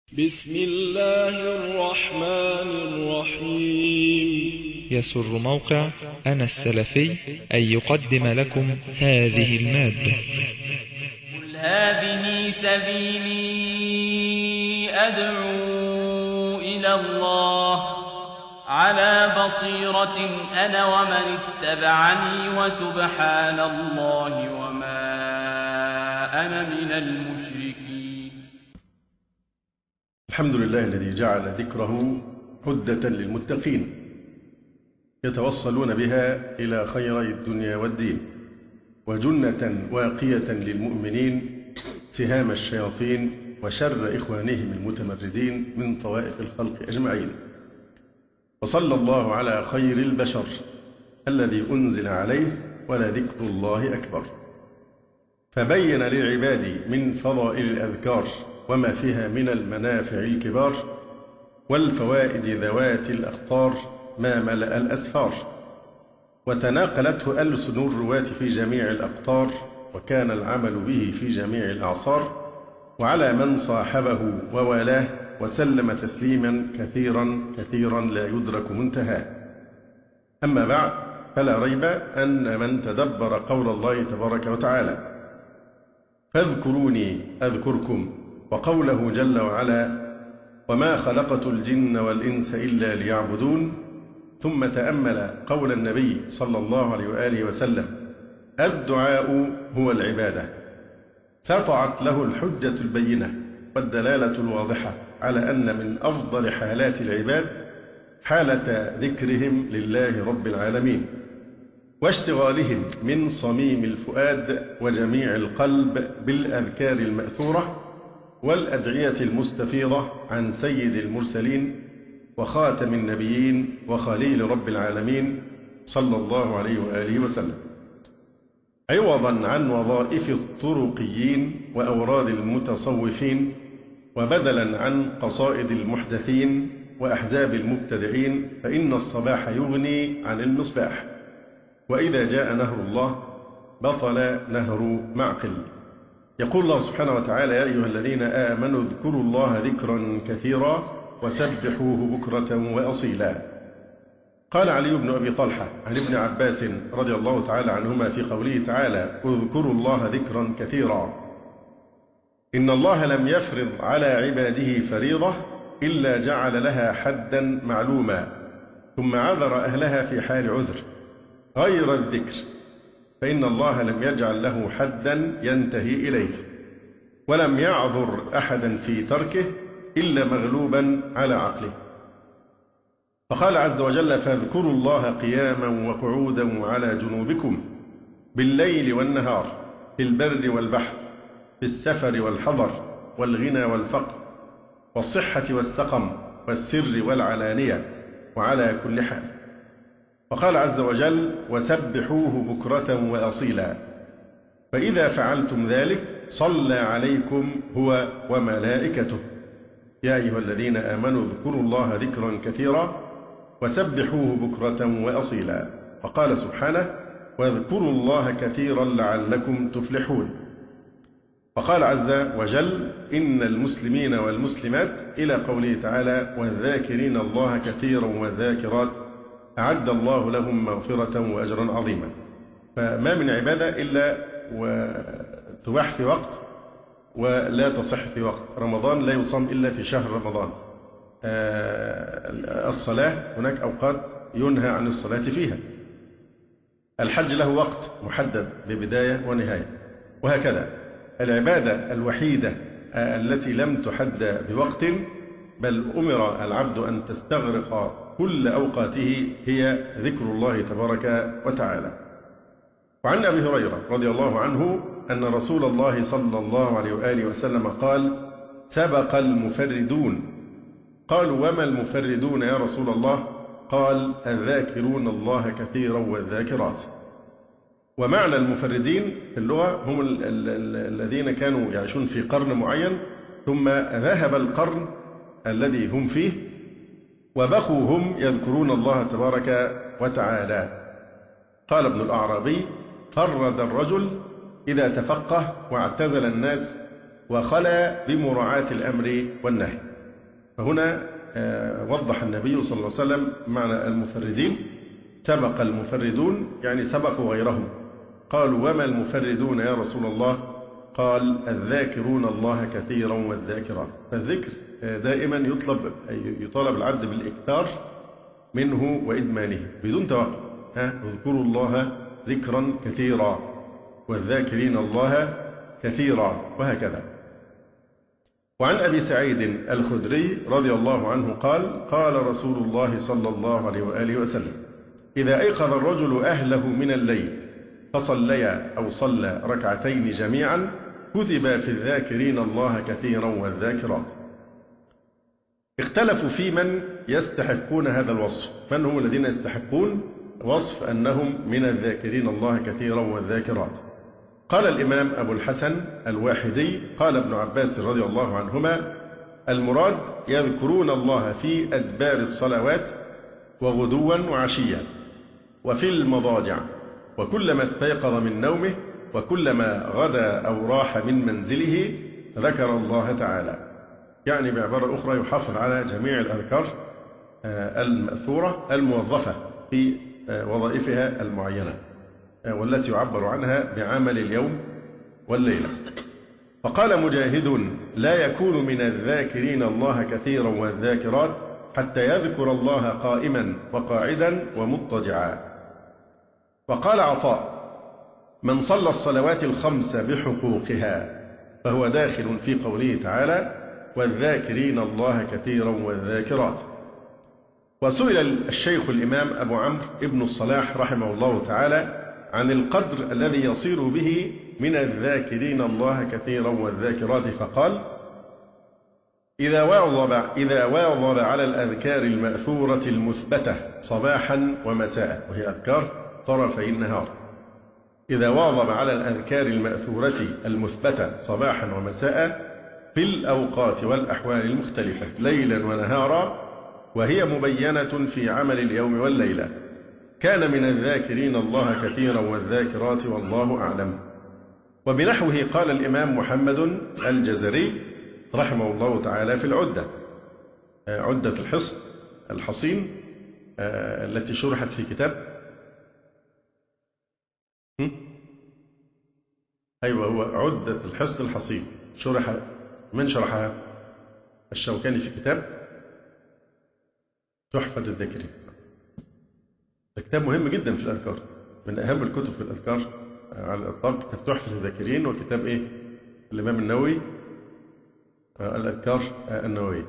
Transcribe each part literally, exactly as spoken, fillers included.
بسم الله الرحمن الرحيم. يسر موقع أنا السلفي أن يقدم لكم هذه المادة. قل هذه سبيلي أدعو إلى الله على بصيرة أنا ومن اتبعني وسبحان الله وما أنا من المشركين. الحمد لله الذي جعل ذكره هدة للمتقين يتوصلون بها إلى خيري الدنيا والدين، وجنة واقية للمؤمنين سهام الشياطين وشر إخوانهم المتمردين من طوائف الخلق أجمعين. وصلى الله على خير البشر الذي أنزل عليه ولذكر الله أكبر، فبين للعباد من فضائل الأذكار وما فيها من المنافع الكبار والفوائد ذوات الأخطار ما ملأ الأسفار، وتناقلته ألسن الرواة في جميع الأقطار، وكان العمل به في جميع الأعصار، وعلى من صاحبه ووالاه وسلم تسليما كثيرا كثيرا لا يدرك منتهاه. أما بعد، فلا ريب أن من تدبر قول الله تبارك وتعالى فاذكروني أذكركم، وقوله جل وعلا وما خلقت الجن والإنس إلا ليعبدون، ثم تأمل قول النبي صلى الله عليه وآله وسلم الدعاء هو العبادة، سطعت له الحجة البينة والدلالة الواضحة على أن من أفضل حالات العباد حالة ذكرهم لله رب العالمين، واشتغالهم من صميم الفؤاد وجميع القلب بالأذكار المأثورة والأدعية المستفيضة عن سيد المرسلين وخاتم النبيين وخليل رب العالمين صلى الله عليه وآله وسلم، عوضا عن وظائف الطرقيين وأوراد المتصوفين، وبدلا عن قصائد المحدثين وأحزاب المبتدعين، فإن الصباح يغني عن المصباح، وإذا جاء نهر الله بطل نهر معقل. يقول الله سبحانه وتعالى يا أيها الذين آمنوا اذكروا الله ذكرا كثيرا وسبحوه بكرة وأصيلا. قال علي بن أبي طلحة عن ابن عباس رضي الله تعالى عنهما في قوله تعالى اذكروا الله ذكرا كثيرا إن الله لم يفرض على عباده فريضة إلا جعل لها حدا معلوما، ثم عذر أهلها في حال عذر غير الذكر، فإن الله لم يجعل له حدا ينتهي إليه، ولم يعذر أحدا في تركه إلا مغلوبا على عقله. فقال عز وجل فاذكروا الله قياما وقعودا وعلى جنوبكم بالليل والنهار في البر والبحر في السفر والحضر والغنى والفقر والصحة والسقم والسر والعلانية وعلى كل حال. وقال عز وجل وسبحوه بكرة وأصيلا، فإذا فعلتم ذلك صلى عليكم هو وملائكته يا أيها الذين آمنوا اذكروا الله ذكرا كثيرا وسبحوه بكرة وأصيلا. وقال سبحانه واذكروا الله كثيرا لعلكم تفلحون. وقال عز وجل إن المسلمين والمسلمات إلى قوله تعالى والذاكرين الله كثيرا والذاكرات أعد الله لهم مغفرة وأجرا عظيما. فما من عبادة إلا وتباح في وقت ولا تصح في وقت. رمضان لا يصام إلا في شهر رمضان. الصلاة هناك أوقات ينهى عن الصلاة فيها. الحج له وقت محدد ببداية ونهاية، وهكذا. العبادة الوحيدة التي لم تحد بوقت بل أمر العبد أن تستغرق كل أوقاته هي ذكر الله تبارك وتعالى. وعن أبي هريرة رضي الله عنه أن رسول الله صلى الله عليه وآله وسلم قال سبق المفردون. قالوا وما المفردون يا رسول الله؟ قال الذاكرون الله كثيرا والذاكرات. ومعنى المفردين في اللغة هم ال ال ال الذين كانوا يعيشون في قرن معين ثم ذهب القرن الذي هم فيه وبقوا هم يذكرون الله تبارك وتعالى. قال ابن الأعرابي فرد الرجل إذا تفقه واعتزل الناس وخلى بمراعاة الأمر والنهي. فهنا وضح النبي صلى الله عليه وسلم معنى المفردين. سبق المفردون يعني سبقوا غيرهم. قالوا وما المفردون يا رسول الله؟ قال الذاكرون الله كثيرا والذاكرات. فالذكر دائما يطلب يطالب العبد بالإكثار منه وإدمانه بدون توقف. اذكروا الله ذكرا كثيرا والذاكرين الله كثيرا وهكذا. وعن أبي سعيد الخدري رضي الله عنه قال قال رسول الله صلى الله عليه وآله وسلم إذا أيقظ الرجل أهله من الليل فصليا أو صلى ركعتين جميعا كتب في الذاكرين الله كثيرا والذاكرات. اختلفوا في من يستحقون هذا الوصف، من هم الذين يستحقون وصف أنهم من الذاكرين الله كثيرا والذاكرات. قال الإمام أبو الحسن الواحدي قال ابن عباس رضي الله عنهما المراد يذكرون الله في أدبار الصلوات وغدوا وعشيا وفي المضاجع وكلما استيقظ من نومه وكلما غدا أو راح من منزله ذكر الله تعالى. يعني بعبارة أخرى يحافظ على جميع الأذكار المأثورة الموظفة في وظائفها المعينة والتي يعبر عنها بعمل اليوم والليلة. فقال مجاهد لا يكون من الذاكرين الله كثيرا والذاكرات حتى يذكر الله قائما وقاعدا ومضطجعا. وقال عطاء من صلى الصلوات الخمس بحقوقها فهو داخل في قوله تعالى والذاكرين الله كثيرا والذاكرات. وسئل الشيخ الإمام أبو عمرو ابن الصلاح رحمه الله تعالى عن القدر الذي يصير به من الذاكرين الله كثيرا والذاكرات فقال إذا واظب إذا واظب على الأذكار المأثورة المثبتة صباحا ومساء، وهي أذكار طرفي النهار. إذا واظب على الأذكار المأثورة المثبتة صباحا ومساء في الأوقات والأحوال المختلفة ليلا ونهارا وهي مبينة في عمل اليوم والليلة كان من الذاكرين الله كثيرا والذاكرات والله أعلم. وبنحوه قال الإمام محمد الجزري رحمه الله تعالى في العدة، عدة الحصن الحصين التي شرحت في كتاب أيوة هو عدة الحصن الحصين، شرح من شرحها؟ الشوكاني في كتاب تحفة الذاكرين. كتاب مهم جدا في الأذكار، من أهم الكتب في الأذكار على الإطلاق كتاب تحفة الذاكرين، وكتاب إيه الإمام النووي الأذكار النووية.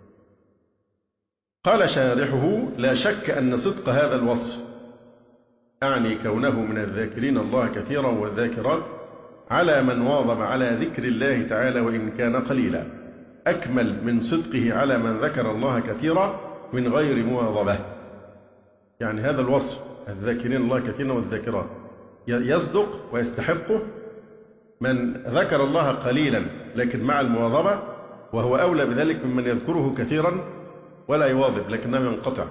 قال شارحه لا شك أن صدق هذا الوصف أعني كونه من الذاكرين الله كثيرا والذاكرات على من واظب على ذكر الله تعالى وإن كان قليلا أكمل من صدقه على من ذكر الله كثيرا من غير مواظبة. يعني هذا الوصف الذاكرين الله كثيرا والذاكرات يصدق ويستحقه من ذكر الله قليلا لكن مع المواظبة، وهو أولى بذلك ممن يذكره كثيرا ولا يواظب لكنه ينقطع.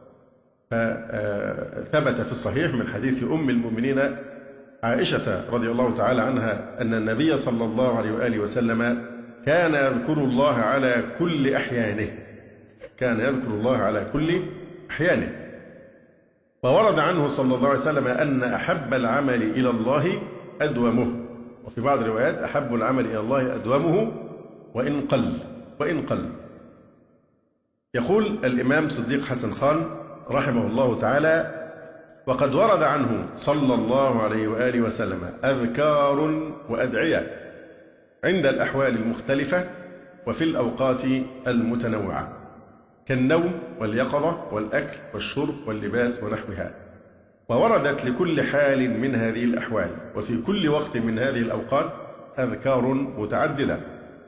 فثبت في الصحيح من حديث أم المؤمنين عائشة رضي الله تعالى عنها أن النبي صلى الله عليه وآله وسلم كان يذكر الله على كل أحيانه، كان يذكر الله على كل أحيانه. وورد عنه صلى الله عليه وسلم أن أحب العمل إلى الله أدومه، وفي بعض الروايات أحب العمل إلى الله أدومه وإن قل وإن قل. يقول الإمام صديق حسن خان رحمه الله تعالى وقد ورد عنه صلى الله عليه وآله وسلم أذكار وأدعية عند الأحوال المختلفة وفي الأوقات المتنوعة كالنوم واليقظة والأكل والشرب واللباس ونحوها، ووردت لكل حال من هذه الأحوال وفي كل وقت من هذه الأوقات أذكار متعددة،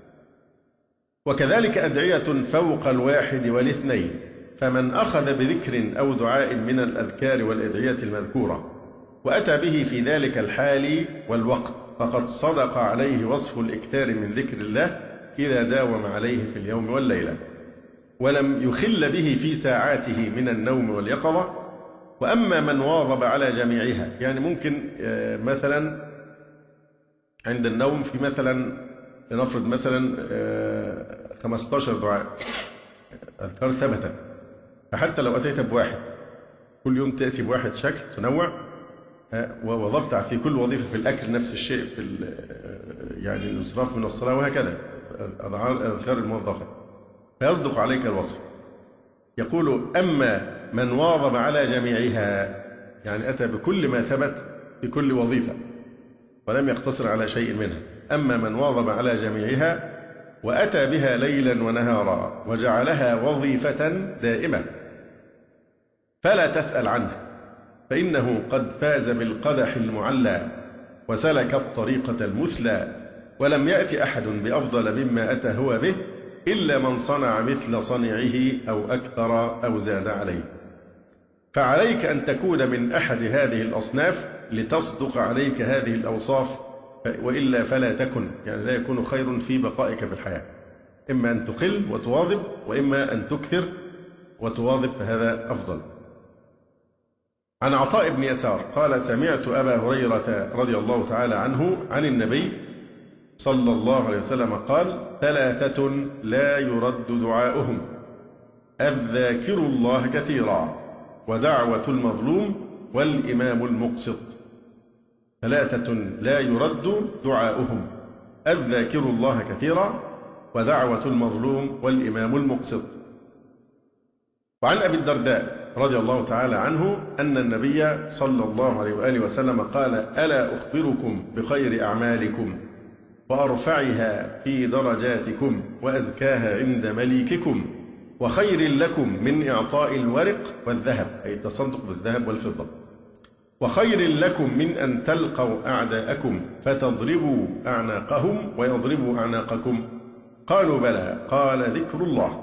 وكذلك أدعية فوق الواحد والاثنين. فمن أخذ بذكر أو دعاء من الأذكار والأدعية المذكورة وأتى به في ذلك الحال والوقت فقد صدق عليه وصف الإكثار من ذكر الله إذا داوم عليه في اليوم والليلة، ولم يخل به في ساعاته من النوم واليقظة. وأما من واظب على جميعها، يعني ممكن مثلا عند النوم في مثلا لنفرض مثلا خمسة عشر دعاء أذكار ثبتت، فحتى لو أتيت بواحد كل يوم تأتي بواحد شكل تنوع، ووظفت في كل وظيفة في الأكل نفس الشيء، في يعني الانصراف من الصلاة وهكذا أذكار الموظفة، فيصدق عليك الوصف. يقول: أما من واظب على جميعها، يعني أتى بكل ما ثبت في كل وظيفة ولم يقتصر على شيء منها. أما من واظب على جميعها وأتى بها ليلا ونهارا وجعلها وظيفة دائمة فلا تسأل عنه، فإنه قد فاز بالقدح المعلى وسلك الطريقة المثلى، ولم يأتي أحد بأفضل مما أتى هو به إلا من صنع مثل صنعه أو أكثر أو زاد عليه. فعليك أن تكون من أحد هذه الأصناف لتصدق عليك هذه الأوصاف، وإلا فلا تكن، يعني لا يكون خير في بقائك في الحياة. إما أن تقل وتواظب، وإما أن تكثر وتواظب، فهذا أفضل. عن عطاء بن يسار قال: سمعت أبا هريرة رضي الله تعالى عنه عن النبي صلى الله عليه وسلم قال: ثلاثة لا يرد دعاؤهم: الذاكر الله كثيرا، ودعوة المظلوم، والإمام المقسط. ثلاثة لا يرد دعاؤهم: الذاكر الله كثيرا، ودعوة المظلوم، والإمام المقسط. وعن أبي الدرداء رضي الله تعالى عنه أن النبي صلى الله عليه وآله وسلم قال: ألا أخبركم بخير أعمالكم وأرفعها في درجاتكم وأزكاها عند مليككم وخير لكم من إعطاء الورق والذهب، أي التصدق بالذهب والفضة، وخير لكم من أن تلقوا أعداءكم فتضربوا أعناقهم ويضربوا أعناقكم؟ قالوا: بلى. قال: ذكر الله.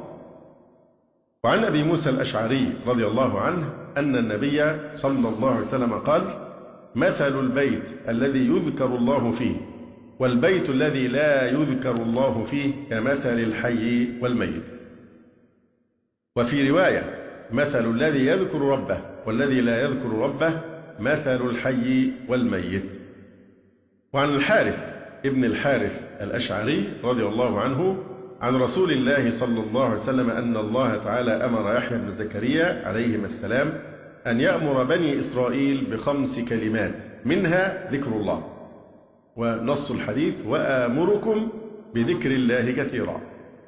وعن أبي موسى الأشعري رضي الله عنه أن النبي صلى الله عليه وسلم قال: مثل البيت الذي يذكر الله فيه والبيت الذي لا يذكر الله فيه كمثل الحي والميت. وفي رواية: مثل الذي يذكر ربه والذي لا يذكر ربه مثل الحي والميت. وعن الحارث ابن الحارث الأشعري رضي الله عنه عن رسول الله صلى الله عليه وسلم أن الله تعالى أمر يحيى بن زكريا عليهما السلام أن يأمر بني إسرائيل بخمس كلمات، منها ذكر الله. ونص الحديث: وآمركم بذكر الله كثيرا.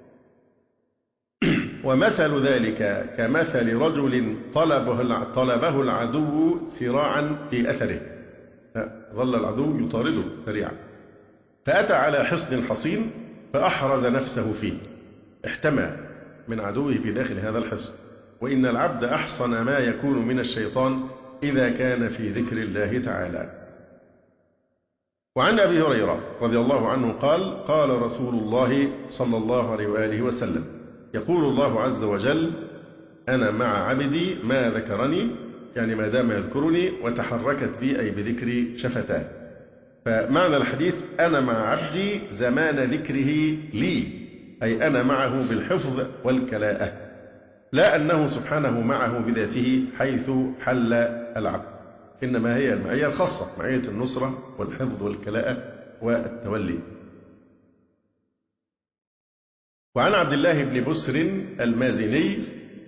ومثل ذلك كمثل رجل طلبه, طلبه العدو سراعا في أثره، ظل العدو يطارده سريعا، فأتى على حصن حصين فأحرز نفسه فيه، احتمى من عدوه في داخل هذا الحصن. وإن العبد أحصن ما يكون من الشيطان إذا كان في ذكر الله تعالى. وعن أبي هريرة رضي الله عنه قال: قال رسول الله صلى الله عليه وآله وسلم: يقول الله عز وجل: أنا مع عبدي ما ذكرني، يعني ما دام يذكرني وتحركت بي، أي بذكري شفتاه. فمعنى الحديث: أنا مع عبدي زمان ذكره لي، أي أنا معه بالحفظ والكلاءة، لا أنه سبحانه معه بذاته حيث حل العبد، إنما هي المعية الخاصة، معية النصرة والحفظ والكلاءة والتولي. وعن عبد الله بن بسر المازني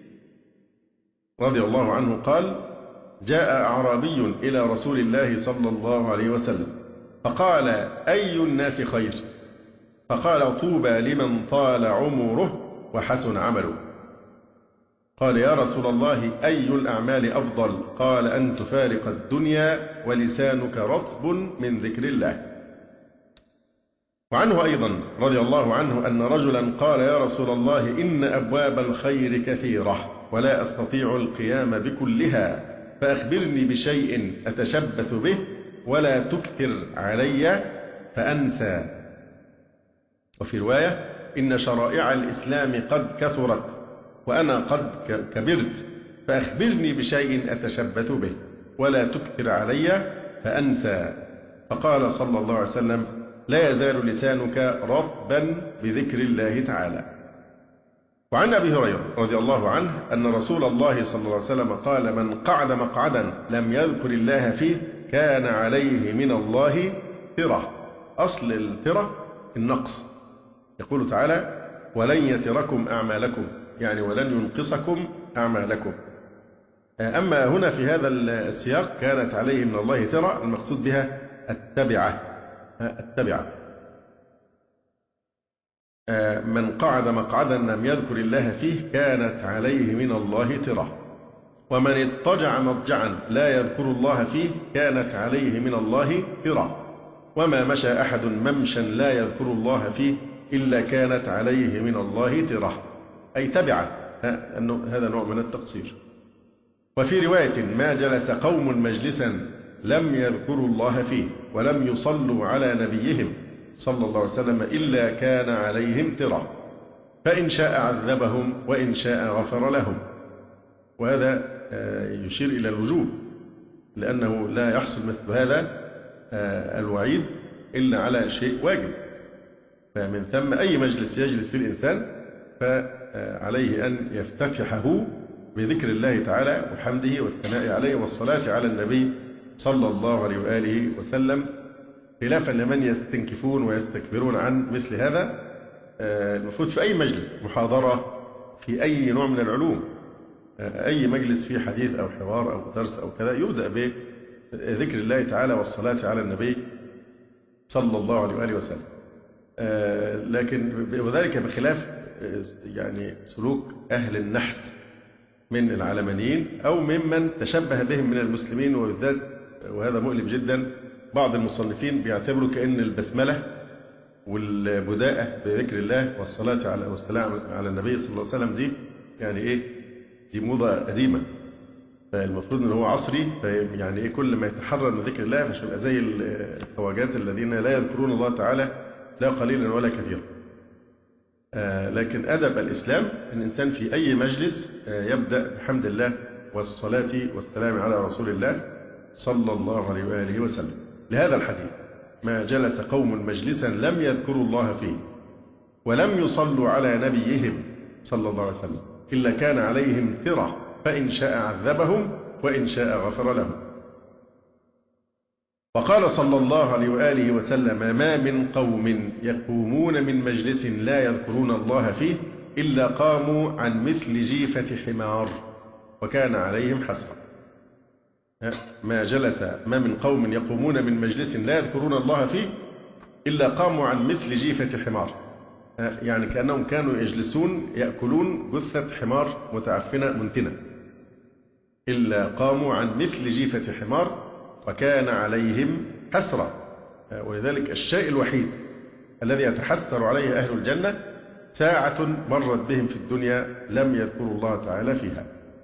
رضي الله عنه قال: جاء أعرابي إلى رسول الله صلى الله عليه وسلم فقال: أي الناس خير؟ فقال: طوبى لمن طال عمره وحسن عمله. قال: يا رسول الله، أي الأعمال أفضل؟ قال: أن تفارق الدنيا ولسانك رطب من ذكر الله. وعنه أيضا رضي الله عنه أن رجلا قال: يا رسول الله، إن أبواب الخير كثيرة ولا أستطيع القيام بكلها، فأخبرني بشيء أتشبث به ولا تكثر علي فأنسى. وفي رواية: إن شرائع الإسلام قد كثرت وأنا قد كبرت، فأخبرني بشيء أتشبث به ولا تكثر علي فأنسى. فقال صلى الله عليه وسلم: لا يزال لسانك رطبا بذكر الله تعالى. وعن أبي هريرة رضي الله عنه أن رسول الله صلى الله عليه وسلم قال: من قعد مقعدا لم يذكر الله فيه كان عليه من الله ترة. أصل الترة النقص. يقول تعالى: ولن يتركم أعمالكم، يعني ولن ينقصكم أعمالكم. أما هنا في هذا السياق كانت عليه من الله ترى، المقصود بها التبعة. التبعة من قعد مقعدا لم يذكر الله فيه كانت عليه من الله ترى، ومن اضطجع مضجعا لا يذكر الله فيه كانت عليه من الله ترى، وما مشى أحد ممشا لا يذكر الله فيه إلا كانت عليه من الله ترى، أي تبعة. هذا نوع من التقصير. وفي رواية ما جلس قوم مجلسا لم يذكروا الله فيه ولم يصلوا على نبيهم صلى الله عليه وسلم إلا كان عليهم ترى، فإن شاء عذبهم وإن شاء غفر لهم. وهذا يشير إلى الوجوب، لأنه لا يحصل مثل هذا الوعيد إلا على شيء واجب. فمن ثم أي مجلس يجلس فيه الإنسان فعليه أن يفتتحه بذكر الله تعالى وحمده والثناء عليه والصلاة على النبي صلى الله عليه وآله وسلم، خلافا لمن يستنكفون ويستكبرون عن مثل هذا. المفروض في أي مجلس، محاضرة في أي نوع من العلوم، أي مجلس فيه حديث أو حوار أو درس أو كذا، يبدأ بذكر الله تعالى والصلاة على النبي صلى الله عليه وآله وسلم. لكن وذلك بخلاف يعني سلوك أهل النحس من العلمانيين أو ممن تشبه بهم من المسلمين، وبالذات وهذا مؤلم جدا بعض المصنفين بيعتبروا كأن البسملة والبداءة بذكر الله والصلاة على والسلام على النبي صلى الله عليه وسلم دي يعني إيه، دي موضة قديمة. فالمفروض إن هو عصري، يعني إيه كل ما يتحرر من ذكر الله مش يبقى زي الخواجات الذين لا يذكرون الله تعالى لا قليلا ولا كثيرا. آه لكن أدب الإسلام الإنسان في أي مجلس آه يبدأ بحمد الله والصلاة والسلام على رسول الله صلى الله عليه وآله وسلم. لهذا الحديث ما جلس قوم مجلسا لم يذكروا الله فيه ولم يصلوا على نبيهم صلى الله عليه وسلم إلا كان عليهم ترى، فإن شاء عذبهم وإن شاء غفر لهم. وقال صلى الله عليه وآله وسلم ما من قوم يقومون من مجلس لا يذكرون الله فيه إلا قاموا عن مثل جيفة حمار وكان عليهم حسرة. ما جلس ما من قوم يقومون من مجلس لا يذكرون الله فيه إلا قاموا عن مثل جيفة حمار، يعني كأنهم كانوا يجلسون يأكلون جثة حمار متعفنة منتنة، إلا قاموا عن مثل جيفة حمار وكان عليهم حسرة. ولذلك الشيء الوحيد الذي يتحسر عليه أهل الجنة ساعة مرت بهم في الدنيا لم يذكروا الله تعالى فيها.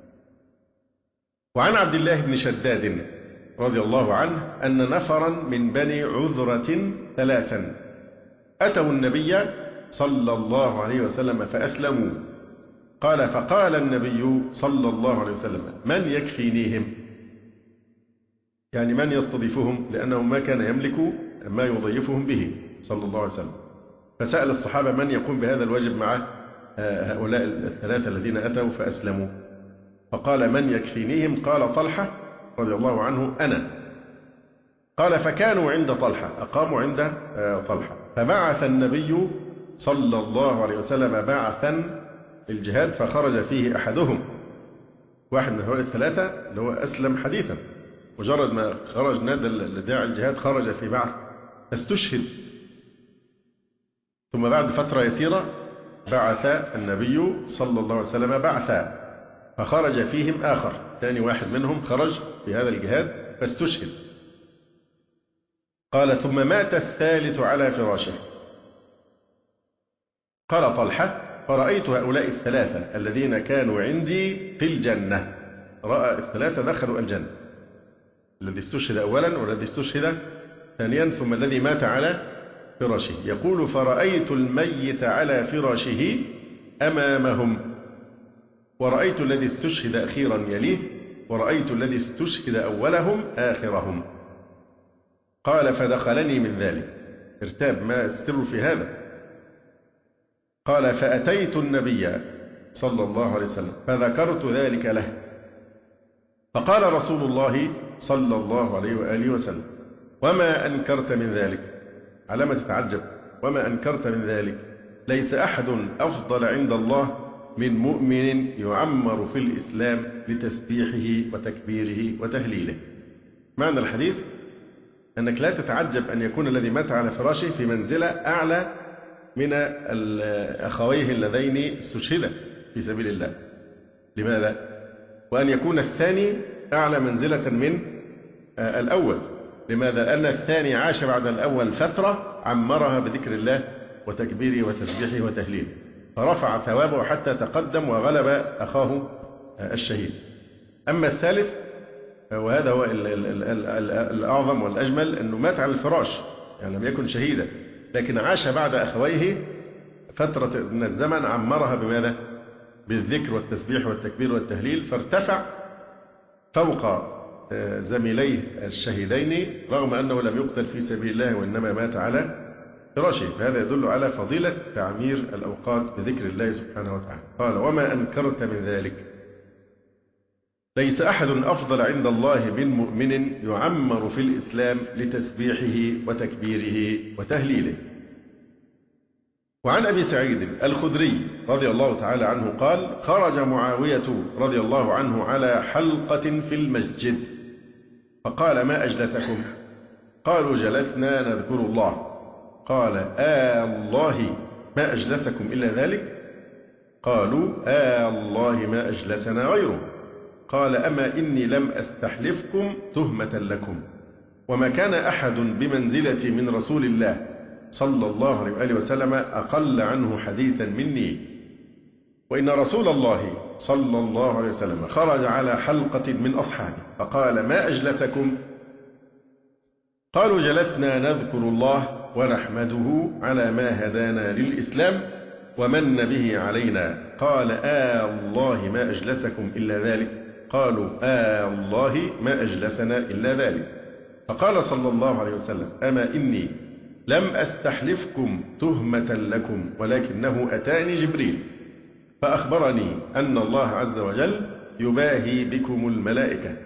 وعن عبد الله بن شداد رضي الله عنه أن نفرا من بني عذرة ثلاثا أتوا النبي صلى الله عليه وسلم فأسلموا. قال فقال النبي صلى الله عليه وسلم من يكفينيهم، يعني من يستضيفهم، لأنه ما كان يملك ما يضيفهم به صلى الله عليه وسلم. فسأل الصحابة من يقوم بهذا الواجب مع هؤلاء الثلاثة الذين أتوا فأسلموا. فقال من يكفينيهم، قال طلحة رضي الله عنه أنا. قال فكانوا عند طلحة، أقاموا عند طلحة. فبعث النبي صلى الله عليه وسلم بعثا للجهاد فخرج فيه أحدهم، واحد من هؤلاء الثلاثة اللي هو أسلم حديثا، مجرد ما خرج نادى لداعي الجهاد خرج في بعث فاستشهد. ثم بعد فترة يسيرة بعث النبي صلى الله عليه وسلم بعثا فخرج فيهم آخر، ثاني واحد منهم خرج في هذا الجهاد فاستشهد. قال ثم مات الثالث على فراشه. قال طلحة فرأيت هؤلاء الثلاثة الذين كانوا عندي في الجنة، رأى الثلاثة دخلوا الجنة، الذي استشهد أولا والذي استشهد ثانيا ثم الذي مات على فراشه. يقول فرأيت الميت على فراشه أمامهم، ورأيت الذي استشهد أخيرا يليه، ورأيت الذي استشهد أولهم آخرهم. قال فدخلني من ذلك، ارتاب ما السر في هذا. قال فأتيت النبي صلى الله عليه وسلم فذكرت ذلك له، فقال رسول الله صلى الله عليه وآله وسلم وما أنكرت من ذلك، على ما تتعجب، وما أنكرت من ذلك، ليس أحد أفضل عند الله من مؤمن يعمر في الإسلام لتسبيحه وتكبيره وتهليله. معنى الحديث أنك لا تتعجب أن يكون الذي مات على فراشه في منزلة أعلى من أخويه اللذين استشهدا في سبيل الله. لماذا؟ وأن يكون الثاني أعلى منزلة من الأول. لماذا؟ لأن الثاني عاش بعد الأول فترة عمرها بذكر الله وتكبيره وتسبيحه وتهليله، فرفع ثوابه حتى تقدم وغلب أخاه الشهيد. أما الثالث وهذا هو الأعظم والأجمل، أنه مات على الفراش، يعني لم يكن شهيدا، لكن عاش بعد أخويه فترة من الزمن عمرها بماذا؟ بالذكر والتسبيح والتكبير والتهليل، فارتفع فوق زميليه الشهيدين رغم أنه لم يقتل في سبيل الله وإنما مات على فراشه. فهذا يدل على فضيلة تعمير الأوقات بذكر الله سبحانه وتعالى. قال: وما أنكرت من ذلك ليس أحد أفضل عند الله من مؤمن يعمر في الإسلام لتسبيحه وتكبيره وتهليله. وعن أبي سعيد الخدري رضي الله تعالى عنه قال: خرج معاوية رضي الله عنه على حلقة في المسجد فقال: ما أجلسكم؟ قالوا: جلسنا نذكر الله. قال: آه الله ما أجلسكم إلا ذلك؟ قالوا: آه الله ما أجلسنا غيره. قال: أما إني لم أستحلفكم تهمة لكم، وما كان أحد بمنزلة من رسول الله صلى الله عليه وآله وسلم أقل عنه حديثا مني. وإن رسول الله صلى الله عليه وسلم خرج على حلقة من أصحابه فقال: ما أجلسكم؟ قالوا: جلسنا نذكر الله ونحمده على ما هدانا للإسلام ومن به علينا. قال: آه الله ما أجلسكم إلا ذلك؟ قالوا: آه الله ما أجلسنا إلا ذلك. فقال صلى الله عليه وسلم: أما إني لم أستحلفكم تهمة لكم، ولكنه أتاني جبريل فأخبرني أن الله عز وجل يباهي بكم الملائكة.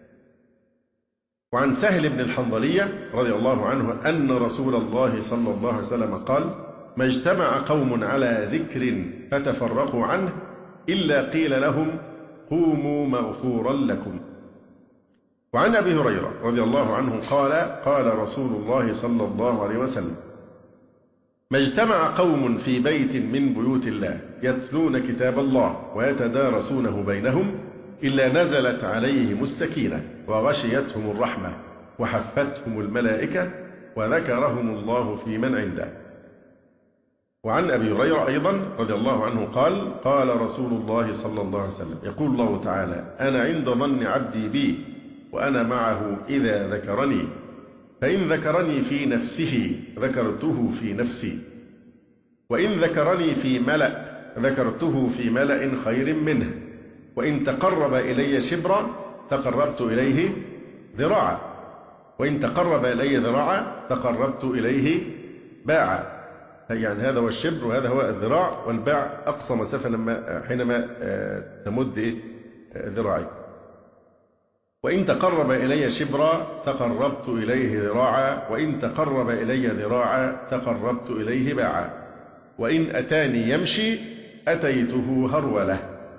وعن سهل بن الحنظلية رضي الله عنه أن رسول الله صلى الله عليه وسلم قال: ما اجتمع قوم على ذكر فتفرقوا عنه إلا قيل لهم قوموا مغفورا لكم. وعن أبي هريرة رضي الله عنه قال: قال رسول الله صلى الله عليه وسلم: ما اجتمع قوم في بيت من بيوت الله يتلون كتاب الله ويتدارسونه بينهم إلا نزلت عليهم السكينة وغشيتهم الرحمة وحفتهم الملائكة وذكرهم الله في من عنده. وعن أبي هريرة أيضا رضي الله عنه قال: قال رسول الله صلى الله عليه وسلم: يقول الله تعالى: أنا عند ظن عبدي بي وأنا معه إذا ذكرني، فإن ذكرني في نفسه ذكرته في نفسي، وإن ذكرني في ملأ ذكرته في ملأ خير منه، وإن تقرب إلي شبرا تقربت إليه ذراعا، وإن تقرب إلي ذراعا تقربت إليه باعا. يعني هذا هو الشبر وهذا هو الذراع، والباع أقصى مسافة لما حينما تمد ذراعي. وإن تقرب إلي شبرا تقربت إليه ذراعا، وإن تقرب إلي ذراعا تقربت إليه باعا، وإن أتاني يمشي أتيته هرولة.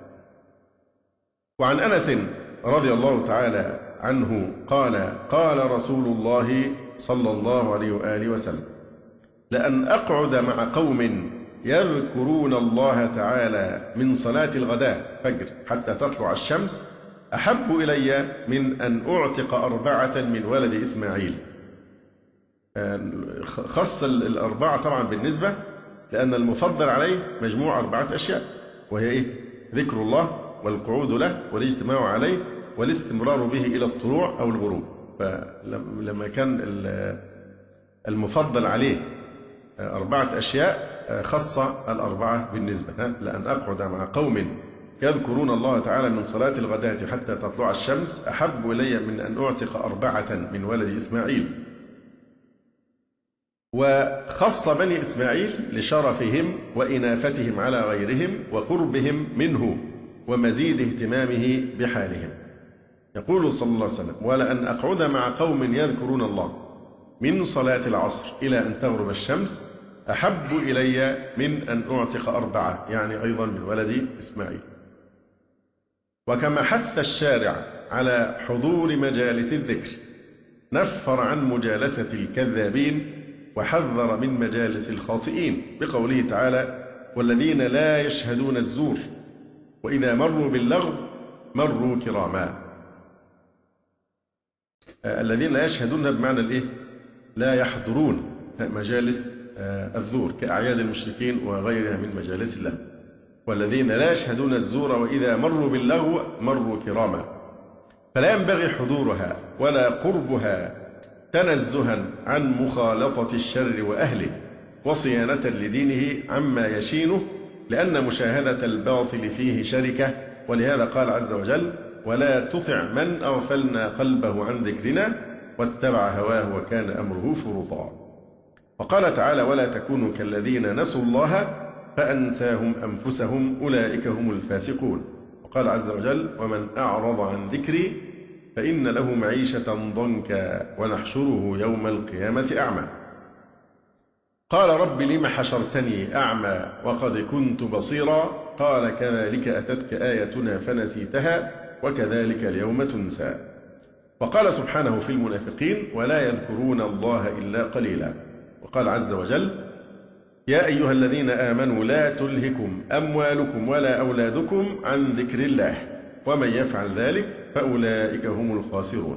وعن أنس رضي الله تعالى عنه قال: قال رسول الله صلى الله عليه وآله وسلم: لأن أقعد مع قوم يذكرون الله تعالى من صلاة الغداء فجر حتى تطلع الشمس أحب إلي من أن أعتق أربعة من ولد إسماعيل. خص الأربعة طبعا بالنسبة لأن المفضل عليه مجموع أربعة أشياء، وهي إيه؟ ذكر الله والقعود له والاجتماع عليه والاستمرار به إلى الطلوع أو الغروب. فلما كان المفضل عليه أربعة أشياء خص الأربعة بالنسبة. لأن أقعد مع قوم يذكرون الله تعالى من صلاة الغداة حتى تطلع الشمس أحب إلي من أن أعتق أربعة من ولد إسماعيل. وخص بني إسماعيل لشرفهم وإنافتهم على غيرهم وقربهم منه ومزيد اهتمامه بحالهم. يقول صلى الله عليه وسلم: ولأن أقعد مع قوم يذكرون الله من صلاة العصر إلى أن تغرب الشمس أحب إلي من أن أعتق أربعة، يعني أيضا من ولد إسماعيل. وكما حث الشارع على حضور مجالس الذكر نفر عن مجالسة الكذابين وحذر من مجالس الخاطئين بقوله تعالى: والذين لا يشهدون الزور وإذا مروا باللغو مروا كراما. الذين لا يشهدون بمعنى الإيه؟ لا يحضرون مجالس الزور كأعياد المشركين وغيرها من مجالس الله. والذين لا يشهدون الزور وإذا مروا باللغو مروا كراما. فلا ينبغي حضورها ولا قربها تنزها عن مخالطة الشر وأهله وصيانة لدينه عما يشينه، لأن مشاهدة الباطل فيه شركة. ولهذا قال عز وجل: ولا تطع من أغفلنا قلبه عن ذكرنا واتبع هواه وكان أمره فرطا. وقال تعالى: ولا تكونوا كالذين نسوا الله فأنساهم أنفسهم أولئك هم الفاسقون. وقال عز وجل: ومن أعرض عن ذكري فإن له معيشة ضنكا ونحشره يوم القيامة أعمى. قال: رب لم حشرتني أعمى وقد كنت بصيرا. قال: كذلك أتتك آياتنا فنسيتها وكذلك اليوم تنسى. وقال سبحانه في المنافقين: ولا يذكرون الله إلا قليلا. وقال عز وجل: يا أيها الذين آمنوا لا تلهكم أموالكم ولا أولادكم عن ذكر الله ومن يفعل ذلك فأولئك هم الخاسرون.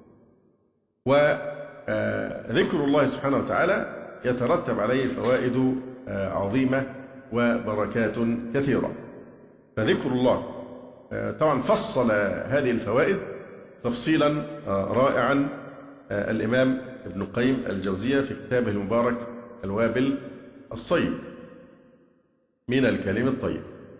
وذكر الله سبحانه وتعالى يترتب عليه فوائد عظيمة وبركات كثيرة. فذكر الله طبعا فصل هذه الفوائد تفصيلا رائعا الإمام ابن القيم الجوزية في كتابه المبارك الوابل الصيب من الكلم الطيب.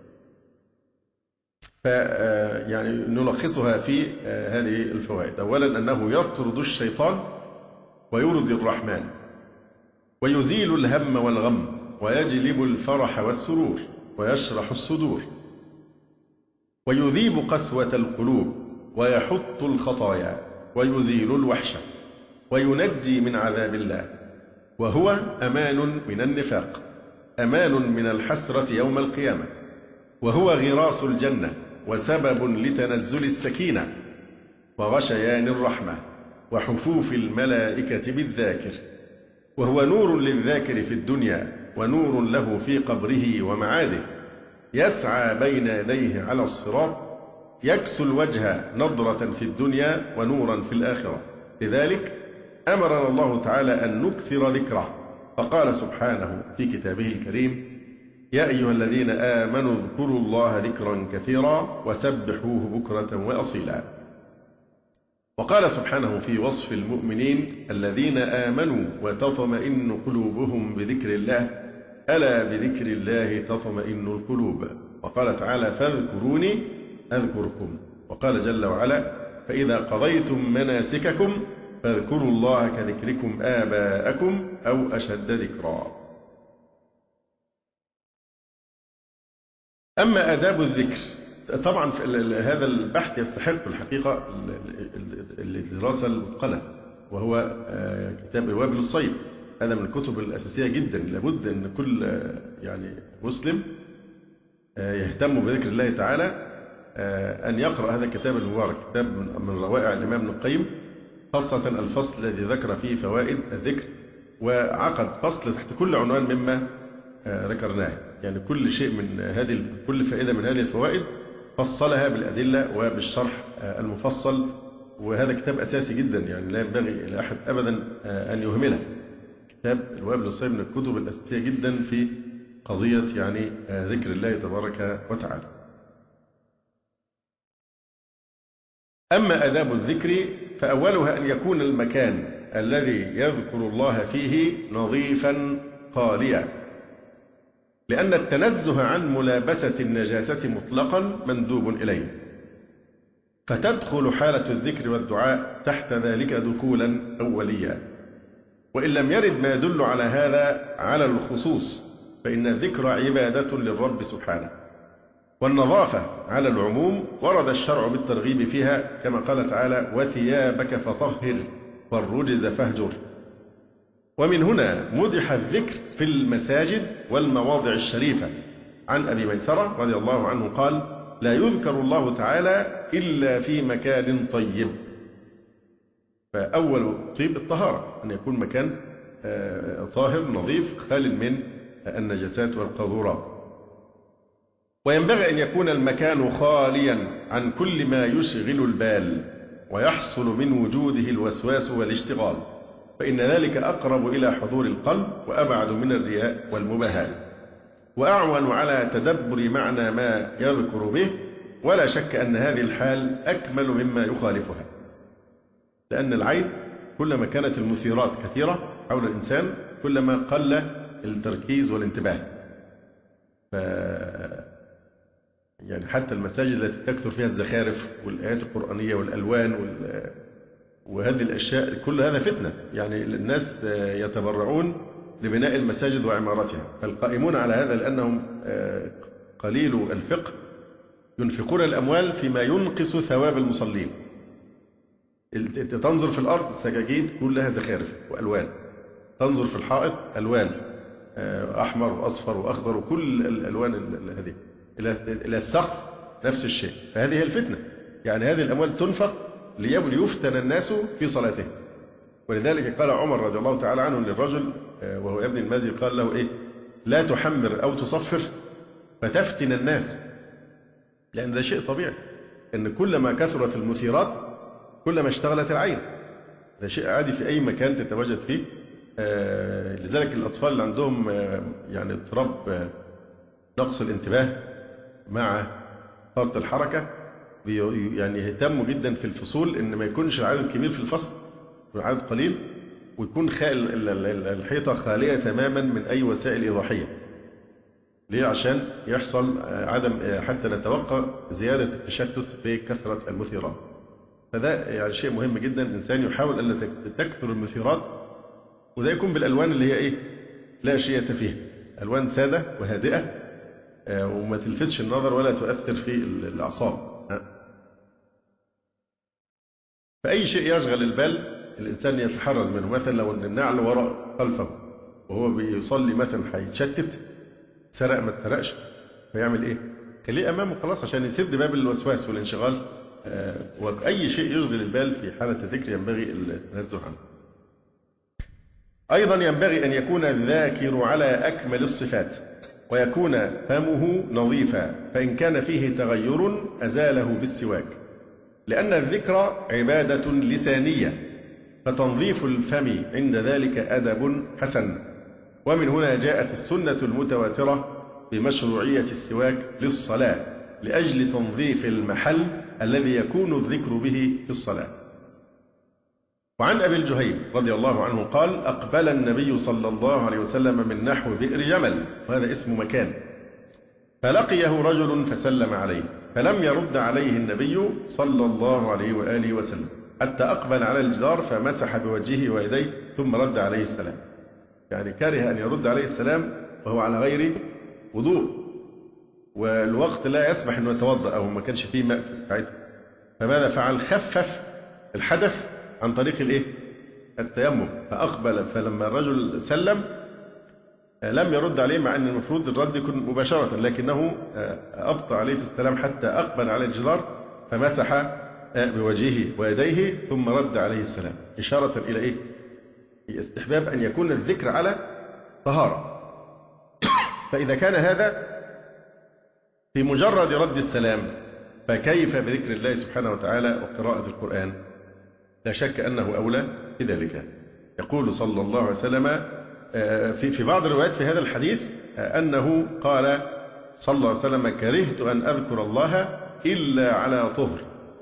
فيعني نلخصها في هذه الفوائد. أولا أنه يطرد الشيطان ويرضي الرحمن ويزيل الهم والغم ويجلب الفرح والسرور ويشرح الصدور ويذيب قسوة القلوب ويحط الخطايا ويزيل الوحشة وينجي من عذاب الله، وهو أمان من النفاق، أمان من الحسرة يوم القيامة، وهو غراس الجنة وسبب لتنزل السكينة وغشيان الرحمة وحفوف الملائكة بالذاكر، وهو نور للذاكر في الدنيا ونور له في قبره ومعاده، يسعى بين يديه على الصراط، يكسو الوجه نضرة في الدنيا ونورا في الآخرة. لذلك أمرنا الله تعالى أن نكثر ذكره، فقال سبحانه في كتابه الكريم: يا أيها الذين آمنوا اذكروا الله ذكرا كثيرا وسبحوه بكرة وأصيلا. وقال سبحانه في وصف المؤمنين: الذين آمنوا وتطمئن قلوبهم بذكر الله ألا بذكر الله تطمئن القلوب. وقال تعالى: فاذكروني أذكركم. وقال جل وعلا: فإذا قضيتم مناسككم فاذكروا الله كذكركم آباءكم أو أشد ذكرا. أما آداب الذكر، طبعا هذا البحث يستحق الحقيقة الدراسة المتقنة، وهو كتاب الوابل الصيب. هذا من الكتب الأساسية جدا، لابد أن كل يعني مسلم يهتم بذكر الله تعالى أن يقرأ هذا الكتاب المبارك، كتاب من روائع الإمام ابن القيم، خاصة الفصل الذي ذكر فيه فوائد الذكر، وعقد فصل تحت كل عنوان مما ذكرناه، يعني كل شيء من هذه كل فائدة من هذه الفوائد فصلها بالأدلة وبالشرح المفصل. وهذا كتاب أساسي جدا، يعني لا ينبغي إلى أحد أبدا أن يهمله. كتاب الوابل الصيب من الكتب الأساسية جدا في قضية يعني ذكر الله تبارك وتعالى. أما آداب الذكر فأولها أن يكون المكان الذي يذكر الله فيه نظيفا خاليا، لأن التنزه عن ملابسة النجاسة مطلقا مندوب إليه، فتدخل حالة الذكر والدعاء تحت ذلك دخولا أوليا. وإن لم يرد ما يدل على هذا على الخصوص فإن الذكر عبادة للرب سبحانه، والنظافة على العموم ورد الشرع بالترغيب فيها، كما قال تعالى: وثيابك فطهر والرجز فاهجر. ومن هنا مدح الذكر في المساجد والمواضع الشريفة. عن أبي ميسرة رضي الله عنه قال: لا يذكر الله تعالى إلا في مكان طيب. فأول طيب الطهارة، أن يكون مكان طاهر نظيف خال من النجاسات والقاذورات. وينبغي أن يكون المكان خاليا عن كل ما يشغل البال ويحصل من وجوده الوسواس والاشتغال، فإن ذلك أقرب إلى حضور القلب وأبعد من الرياء والمباهاة، وأعون على تدبر معنى ما يذكر به. ولا شك أن هذه الحال أكمل مما يخالفها، لأن العين كلما كانت المثيرات كثيرة حول الإنسان كلما قل التركيز والانتباه. ف يعني حتى المساجد التي تكثر فيها الزخارف والآيات القرآنية والألوان وال... وهذه الأشياء كل هذا فتنة. يعني الناس يتبرعون لبناء المساجد وعمارتها، فالقائمون على هذا لأنهم قليل الفقه ينفقون الأموال فيما ينقص ثواب المصلين. تنظر في الأرض سجاجيد كلها زخارف وألوان، تنظر في الحائط ألوان أحمر وأصفر وأخضر وكل الألوان هذه، إلى السقف نفس الشيء. فهذه هي الفتنة. يعني هذه الأموال تنفق ليفتن الناس في صلاتهم. ولذلك قال عمر رضي الله تعالى عنه للرجل وهو ابن المازي، قال له إيه: لا تحمر أو تصفر فتفتن الناس. لأن ده شيء طبيعي، أن كلما كثرت المثيرات كلما اشتغلت العين. ده شيء عادي في أي مكان تتواجد فيه. آه لذلك الأطفال اللي عندهم آه يعني اضطراب آه نقص الانتباه مع فرط الحركة يعني يهتموا جدا في الفصول ان ما يكونش العدد كبير في الفصل والعدد قليل، ويكون الحيطة خالية تماما من أي وسائل إيضاحية. ليه؟ عشان يحصل عدم حتى نتوقع زيادة التشتت في كثرة المثيرات. فده يعني شيء مهم جدا، الإنسان يحاول أن تكثر المثيرات، وده يكون بالألوان اللي هي إيه؟ لا شيء فيها، ألوان سادة وهادئة وما تلفتش النظر ولا تؤثر في الأعصاب. فأي شيء يشغل البال الإنسان يتحرز منه. مثلا لو النعل وراء خلفه وهو بيصلي مثلا هيتشتت، سرق ما اتسرقش، فيعمل إيه؟ خليه أمامه خلاص عشان يسد باب الوسواس والانشغال. وأي شيء يشغل البال في حالة الذكر ينبغي التنزه عنه. أيضا ينبغي أن يكون الذاكر على أكمل الصفات، ويكون فمه نظيفا، فإن كان فيه تغير أزاله بالسواك، لأن الذكر عبادة لسانية، فتنظيف الفم عند ذلك أدب حسن. ومن هنا جاءت السنة المتواترة بمشروعية السواك للصلاة لأجل تنظيف المحل الذي يكون الذكر به في الصلاة. وعن أبي الجهيم رضي الله عنه قال: أقبل النبي صلى الله عليه وسلم من نحو بئر جمل، وهذا اسم مكان، فلقيه رجل فسلم عليه، فلم يرد عليه النبي صلى الله عليه وآله وسلم حتى أقبل على الجدار فمسح بوجهه ويديه ثم رد عليه السلام. يعني كره أن يرد عليه السلام وهو على غير وضوء، والوقت لا يسمح أنه يتوضأ أو ما كانش فيه ماء ساعتها. فماذا فعل؟ خفف الحدث عن طريق الايه؟ التيمم. فأقبل، فلما الرجل سلم لم يرد عليه، مع أن المفروض الرد يكون مباشرة، لكنه أبطأ عليه في السلام حتى أقبل على الجدار فمسح بوجهه ويديه ثم رد عليه السلام، إشارة إلى إيه؟ استحباب أن يكون الذكر على طهارة. فإذا كان هذا في مجرد رد السلام، فكيف بذكر الله سبحانه وتعالى وقراءة القرآن؟ لا شك أنه أولى بذلك. يقول صلى الله عليه وسلم في في بعض الروايات في هذا الحديث أنه قال صلى الله عليه وسلم: كرهت أن أذكر الله إلا على طهر.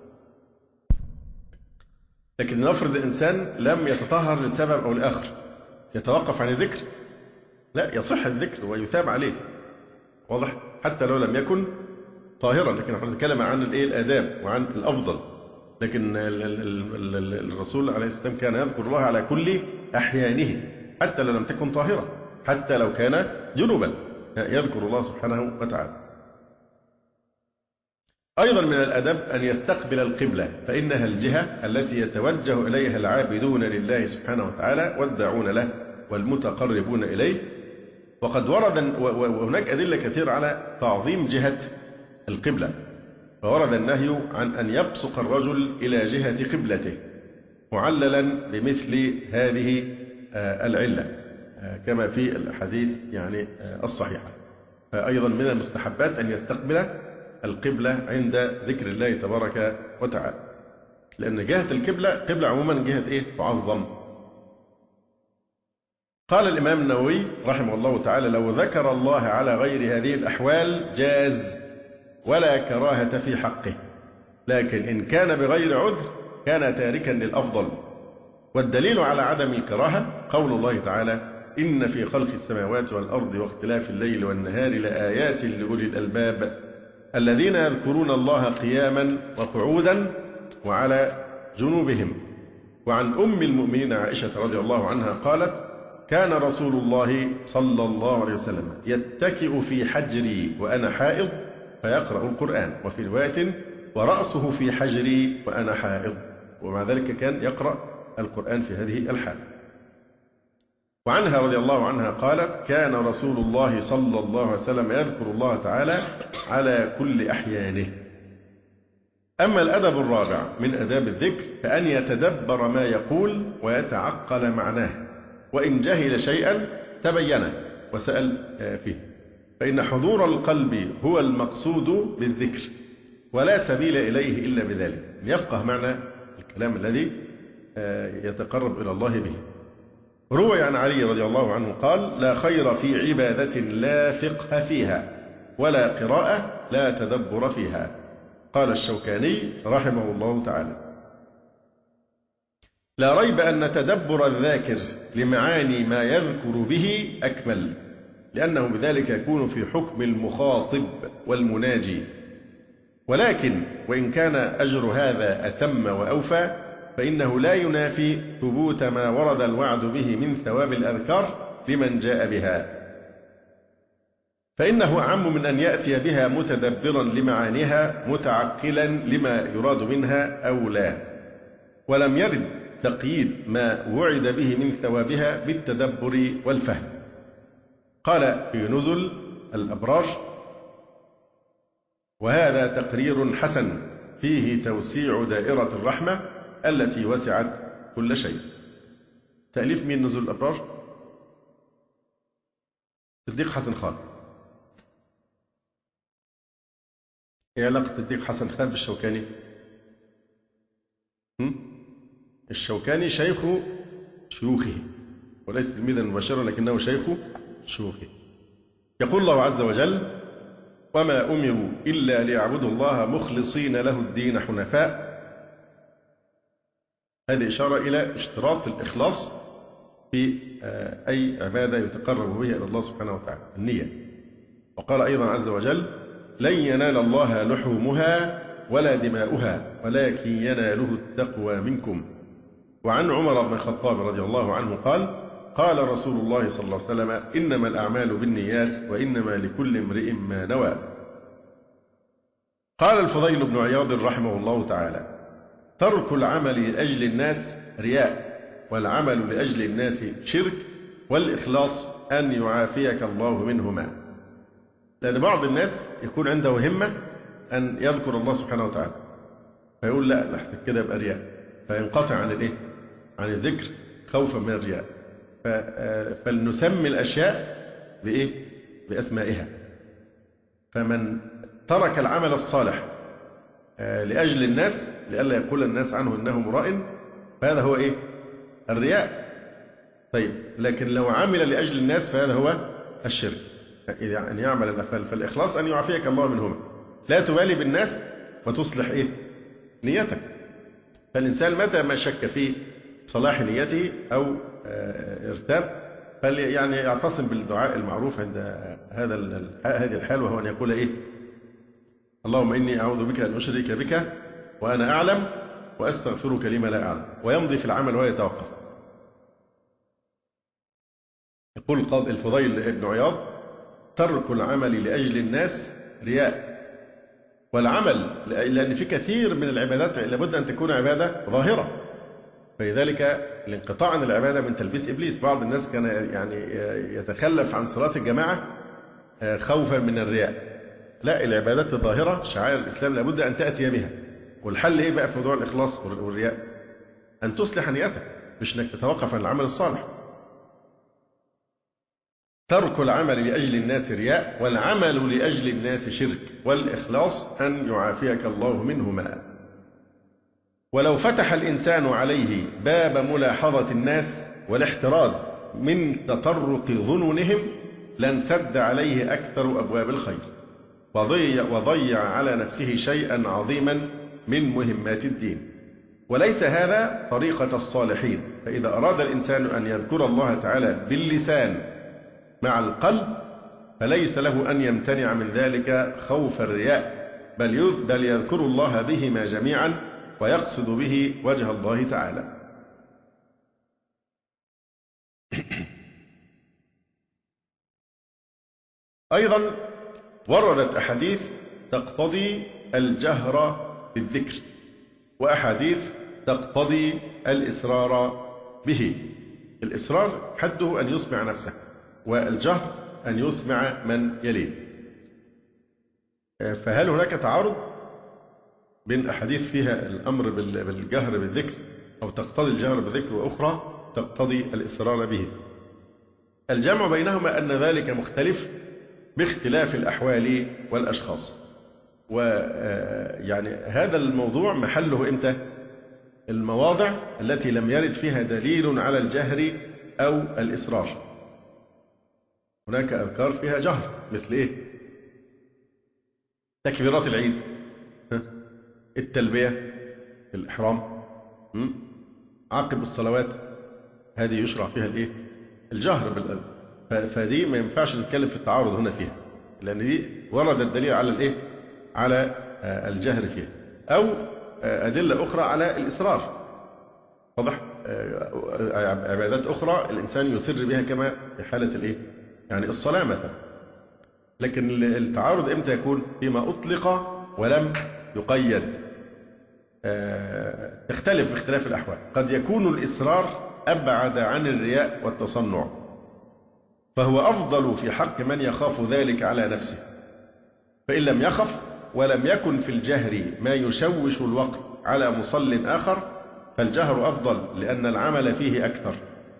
لكن نفرض الإنسان لم يتطهر لسبب أو لآخر، يتوقف عن الذكر؟ لا، يصح الذكر ويثاب عليه، واضح؟ حتى لو لم يكن طاهرا. لكن نحن نتكلم عن الايه؟ الآداب وعن الأفضل. لكن الرسول عليه الصلاة والسلام كان يذكر الله على كل أحيانه حتى لو لم تكن طاهرة، حتى لو كان جنوبا يذكر الله سبحانه وتعالى. أيضا من الأدب أن يستقبل القبلة، فإنها الجهة التي يتوجه إليها العابدون لله سبحانه وتعالى والداعون له، والمتقربون إليه. وقد ورد وهناك أدلة كثيرة على تعظيم جهة القبلة، فورد النهي عن أن يبصق الرجل إلى جهة قبلته معللا بمثل هذه العلة كما في الأحاديث يعني الصحيحة. فأيضا من المستحبات أن يستقبل القبلة عند ذكر الله تبارك وتعالى، لأن جهة القبلة قبلة عموما جهة إيه؟ تعظم. قال الإمام النووي رحمه الله تعالى: لو ذكر الله على غير هذه الأحوال جاز ولا كراهة في حقه، لكن إن كان بغير عذر كان تاركا للأفضل. والدليل على عدم الكراهة قول الله تعالى: إن في خلق السماوات والأرض واختلاف الليل والنهار لآيات لأولي الألباب الذين يذكرون الله قياما وقعودا وعلى جنوبهم. وعن أم المؤمنين عائشة رضي الله عنها قالت: كان رسول الله صلى الله عليه وسلم يتكئ في حجري وأنا حائض فيقرأ القرآن، وفي رواية: ورأسه في حجري وأنا حائض، ومع ذلك كان يقرأ القرآن في هذه الحال. وعنها رضي الله عنها قالت: كان رسول الله صلى الله عليه وسلم يذكر الله تعالى على كل أحيانه. أما الأدب الرابع من آداب الذكر فأن يتدبر ما يقول ويتعقل معناه، وإن جهل شيئا تبينه وسأل فيه، فإن حضور القلب هو المقصود بالذكر ولا سبيل إليه إلا بذلك، يفقه معنى الكلام الذي يتقرب إلى الله به. روي عن علي رضي الله عنه قال: لا خير في عبادة لا فقه فيها ولا قراءة لا تدبر فيها. قال الشوكاني رحمه الله تعالى: لا ريب أن تدبر الذاكر لمعاني ما يذكر به أكمل، لأنه بذلك يكون في حكم المخاطب والمناجي. ولكن وإن كان أجر هذا أتم وأوفى فإنه لا ينافي ثبوت ما ورد الوعد به من ثواب الأذكار لمن جاء بها، فإنه أعم من أن يأتي بها متدبرا لمعانيها متعقلا لما يراد منها أو لا. ولم يرد تقييد ما وعد به من ثوابها بالتدبر والفهم. قال في نزل الأبرار: وهذا تقرير حسن فيه توسيع دائرة الرحمة التي وسعت كل شيء. تأليف من نزل الأبرار؟ صديق حسن خان. ايه علاقة صديق حسن خان بالشوكاني؟ الشوكاني شيخ شيوخه وليس تلميذا مباشرا، لكنه شيخ شيوخه. يقول الله عز وجل: وما أمروا إلا ليعبدوا الله مخلصين له الدين حنفاء. هذه إشارة إلى اشتراط الإخلاص في أي عبادة يتقرب بها إلى الله سبحانه وتعالى، النية. وقال أيضا عز وجل: لن ينال الله لحومها ولا دماؤها ولكن يناله التقوى منكم. وعن عمر بن الخطاب رضي الله عنه قال: قال رسول الله صلى الله عليه وسلم: إنما الأعمال بالنيات وإنما لكل امرئ ما نوى. قال الفضيل بن عياض رحمه الله تعالى: ترك العمل لأجل الناس رياء، والعمل لأجل الناس شرك، والإخلاص أن يعافيك الله منهما. لأن بعض الناس يكون عنده همة أن يذكر الله سبحانه وتعالى فيقول لا لحظة كده يبقى رياء، فينقطع عن الإيه؟ عن الذكر خوفا من الرياء. فلنسمي الأشياء بإيه؟ بأسمائها. فمن ترك العمل الصالح لأجل الناس لئلا يقول الناس عنه إنه مراء فهذا هو إيه؟ الرياء. طيب لكن لو عمل لأجل الناس فهذا هو الشرك. إذا أن يعمل الأفعال فالإخلاص أن يعافيك الله منهما، لا تبالي بالناس وتصلح إيه؟ نيتك. فالإنسان متى ما شك في صلاح نيته أو ارتاب فل يعني يعتصم بالدعاء المعروف عند هذا هذه الحال، وهو أن يقول إيه؟ اللهم إني أعوذ بك أن أشرك بك وأنا أعلم وأستغفرك لما لا أعلم، ويمضي في العمل ويتوقف. يقول القاضي الفضيل بن عياض: ترك العمل لأجل الناس رياء، والعمل لأن في كثير من العبادات لابد أن تكون عبادة ظاهرة، فلذلك الانقطاع عن العبادة من تلبيس إبليس. بعض الناس كان يعني يتخلف عن صلاة الجماعة خوفا من الرياء. لا، العبادات الظاهرة شعائر الإسلام لابد أن تأتي بها. والحل إيه بقى في موضوع الإخلاص والرياء؟ أن تصلح نيتك، مش أنك تتوقف عن العمل الصالح. ترك العمل لأجل الناس رياء، والعمل لأجل الناس شرك، والإخلاص أن يعافيك الله منهما. ولو فتح الإنسان عليه باب ملاحظة الناس والاحتراز من تطرق ظنونهم لانسد عليه أكثر أبواب الخير، وضيع, وضيع على نفسه شيئا عظيما من مهمات الدين. وليس هذا طريقة الصالحين. فإذا أراد الإنسان أن يذكر الله تعالى باللسان مع القلب فليس له أن يمتنع من ذلك خوف الرياء، بل يذكر الله بهما جميعا ويقصد به وجه الله تعالى. أيضا وردت أحاديث تقتضي الجهر بالذكر، وأحاديث تقتضي الإسرار به. الإسرار حده أن يسمع نفسه، والجهر أن يسمع من يليه. فهل هناك تعارض بين أحاديث فيها الأمر بالجهر بالذكر أو تقتضي الجهر بالذكر، وأخرى تقتضي الإسرار به؟ الجمع بينهما أن ذلك مختلف باختلاف الأحوال والأشخاص. ويعني هذا الموضوع محله إمتى؟ المواضع التي لم يرد فيها دليل على الجهر أو الإسرار. هناك أذكار فيها جهر، مثل إيه؟ تكبيرات العيد، التلبية، الإحرام، عقب الصلوات، هذه يشرع فيها الإيه؟ الجهر بالقلب. فدي ما ينفعش نتكلم في التعارض هنا فيها، لأن دي ورد الدليل على الإيه؟ على الجهر فيها، أو أدلة أخرى على الإصرار. واضح؟ عبادات أخرى الإنسان يسر بها كما في حالة الإيه؟ يعني الصلاة مثلا. لكن التعارض إمتى يكون؟ فيما أطلق ولم يقيد. تختلف باختلاف الأحوال. قد يكون الإصرار أبعد عن الرياء والتصنع، فهو أفضل في حق من يخاف ذلك على نفسه. فإن لم يخف ولم يكن في الجهر ما يشوش الوقت على مصل آخر فالجهر أفضل، لأن العمل فيه أكثر،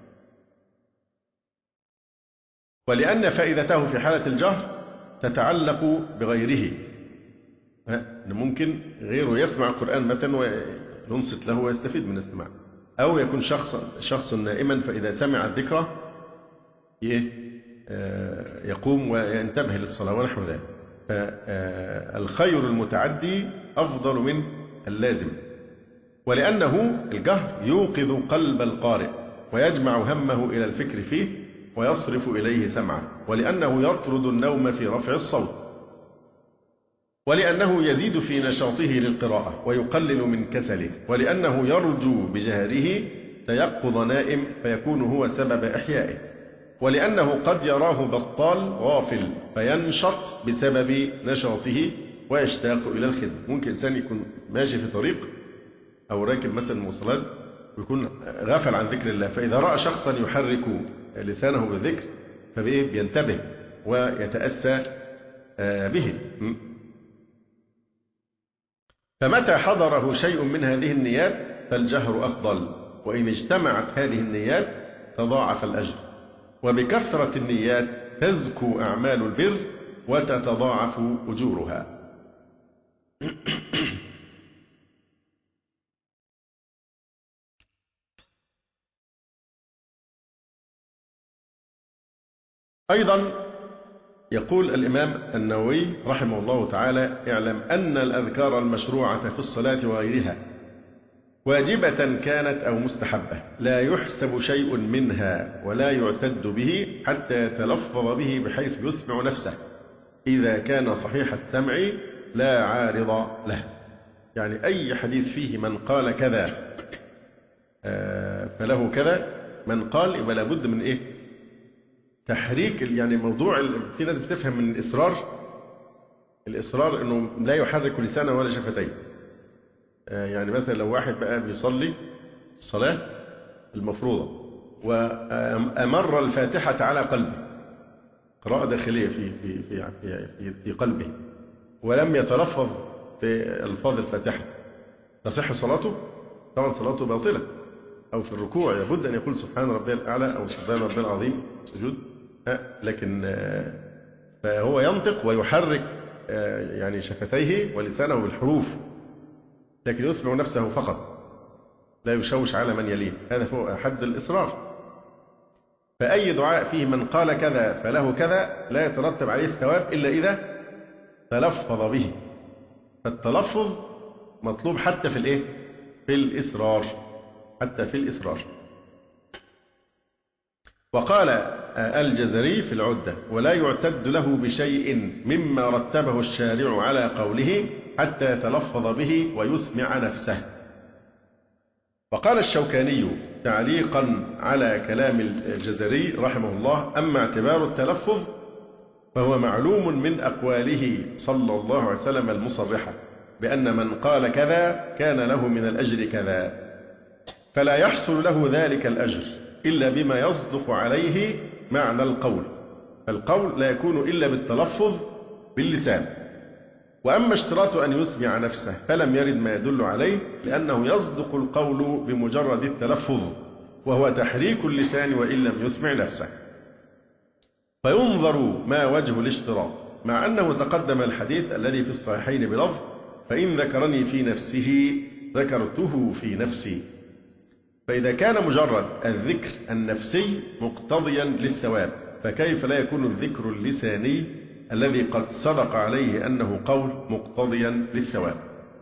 ولأن فائدته في حالة الجهر تتعلق بغيره. ممكن غيره يسمع القرآن مثلا وينصت له ويستفيد من الاستماع، أو يكون شخص شخص نائما فإذا سمع الذكرى يقوم وينتبه للصلاة ونحو ذلك. فالخير المتعدي أفضل من اللازم. ولأنه الجهر يوقظ قلب القارئ ويجمع همه إلى الفكر فيه ويصرف إليه سمعه، ولأنه يطرد النوم في رفع الصوت، ولأنه يزيد في نشاطه للقراءة ويقلل من كسله، ولأنه يرجو بجهره تيقظ نائم فيكون هو سبب إحيائه، ولأنه قد يراه بطال غافل فينشط بسبب نشاطه ويشتاق إلى الخدمة. ممكن إنسان يكون ماشي في طريق أو راكب مثلا مواصلات ويكون غافل عن ذكر الله، فإذا رأى شخصا يحرك لسانه بالذكر فبينتبه ويتأسى به. فمتى حضره شيء من هذه النيات فالجهر أفضل، وإن اجتمعت هذه النيات تضاعف الأجر، وبكثرة النيات تزكو أعمال البر وتتضاعف أجورها. أيضا يقول الإمام النووي رحمه الله تعالى: اعلم أن الأذكار المشروعة في الصلاة وغيرها واجبة كانت أو مستحبة لا يحسب شيء منها ولا يعتد به حتى يتلفظ به بحيث يسمع نفسه إذا كان صحيح السمع لا عارض له. يعني أي حديث فيه من قال كذا فله كذا، من قال يبقى لابد من إيه؟ تحريك. يعني موضوع في ناس بتفهم من الإصرار الإصرار إنه لا يحرك لسانه ولا شفتيه. يعني مثلا لو واحد بقى بيصلي الصلاة المفروضة، وأمر الفاتحة على قلبه، قراءة داخلية في في في في, في قلبه، ولم يتلفظ بألفاظ الفاتحة، تصح صلاته؟ طبعا صلاته باطلة. أو في الركوع لابد أن يقول سبحان ربي الأعلى أو سبحان ربي العظيم سجود، لكن فهو ينطق ويحرك يعني شفتيه ولسانه بالحروف، لكن يسمع نفسه فقط، لا يشوش على من يليه. هذا هو حد الإصرار. فأي دعاء فيه من قال كذا فله كذا لا يترتب عليه الثواب إلا إذا تلفظ به. فالتلفظ مطلوب حتى في الإيه؟ في الإصرار، حتى في الإصرار. وقال الجزري في العدة: ولا يعتد له بشيء مما رتبه الشارع على قوله حتى يتلفظ به ويسمع نفسه. وقال الشوكاني تعليقا على كلام الجزري رحمه الله: أما اعتبار التلفظ فهو معلوم من أقواله صلى الله عليه وسلم المصرحة بأن من قال كذا كان له من الأجر كذا، فلا يحصل له ذلك الأجر إلا بما يصدق عليه معنى القول، فالقول لا يكون إلا بالتلفظ باللسان. وأما اشتراط أن يسمع نفسه فلم يرد ما يدل عليه، لأنه يصدق القول بمجرد التلفظ، وهو تحريك اللسان وإن لم يسمع نفسه. فينظر ما وجه الاشتراط، مع أنه تقدم الحديث الذي في الصحيحين بلفظ: فإن ذكرني في نفسه ذكرته في نفسي. فإذا كان مجرد الذكر النفسي مقتضيا للثواب، فكيف لا يكون الذكر اللساني الذي قد صدق عليه أنه قول مقتضيا للثواب؟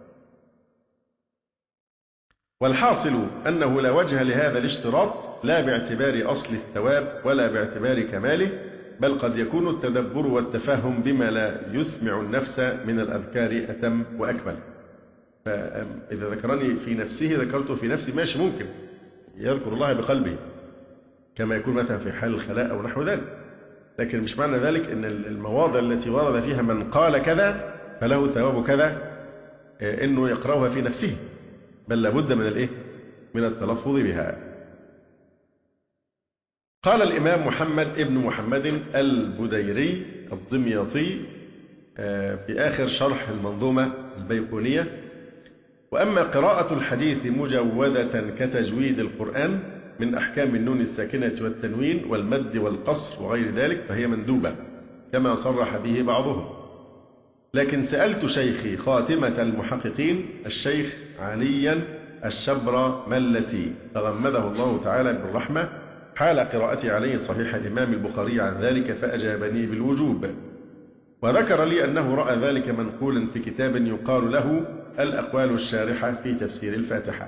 والحاصل أنه لا وجه لهذا الاشتراط، لا باعتبار أصل الثواب ولا باعتبار كماله، بل قد يكون التدبر والتفهم بما لا يسمع النفس من الأذكار أتم وأكمل. فإذا ذكرني في نفسه ذكرته في نفسي، ماشي، ممكن يذكر الله بقلبه كما يكون مثلا في حال الخلاء أو نحو ذلك، لكن مش معنى ذلك أن المواضع التي ورد فيها من قال كذا فله ثواب كذا إنه يقرأها في نفسه، بل لابد من الإيه؟ من التلفظ بها. قال الإمام محمد ابن محمد البديري الدمياطي في آخر شرح المنظومة البيقونية: وأما قراءة الحديث مجودة كتجويد القرآن من أحكام النون الساكنة والتنوين والمد والقصر وغير ذلك فهي مندوبة كما صرح به بعضهم. لكن سألت شيخي خاتمة المحققين الشيخ عليا الشبر ملسي تغمده الله تعالى بالرحمة حال قراءتي عليه صحيح الإمام البخاري عن ذلك، فأجابني بالوجوب، وذكر لي أنه رأى ذلك منقولا في كتاب يقال له الأقوال الشارحة في تفسير الفاتحة.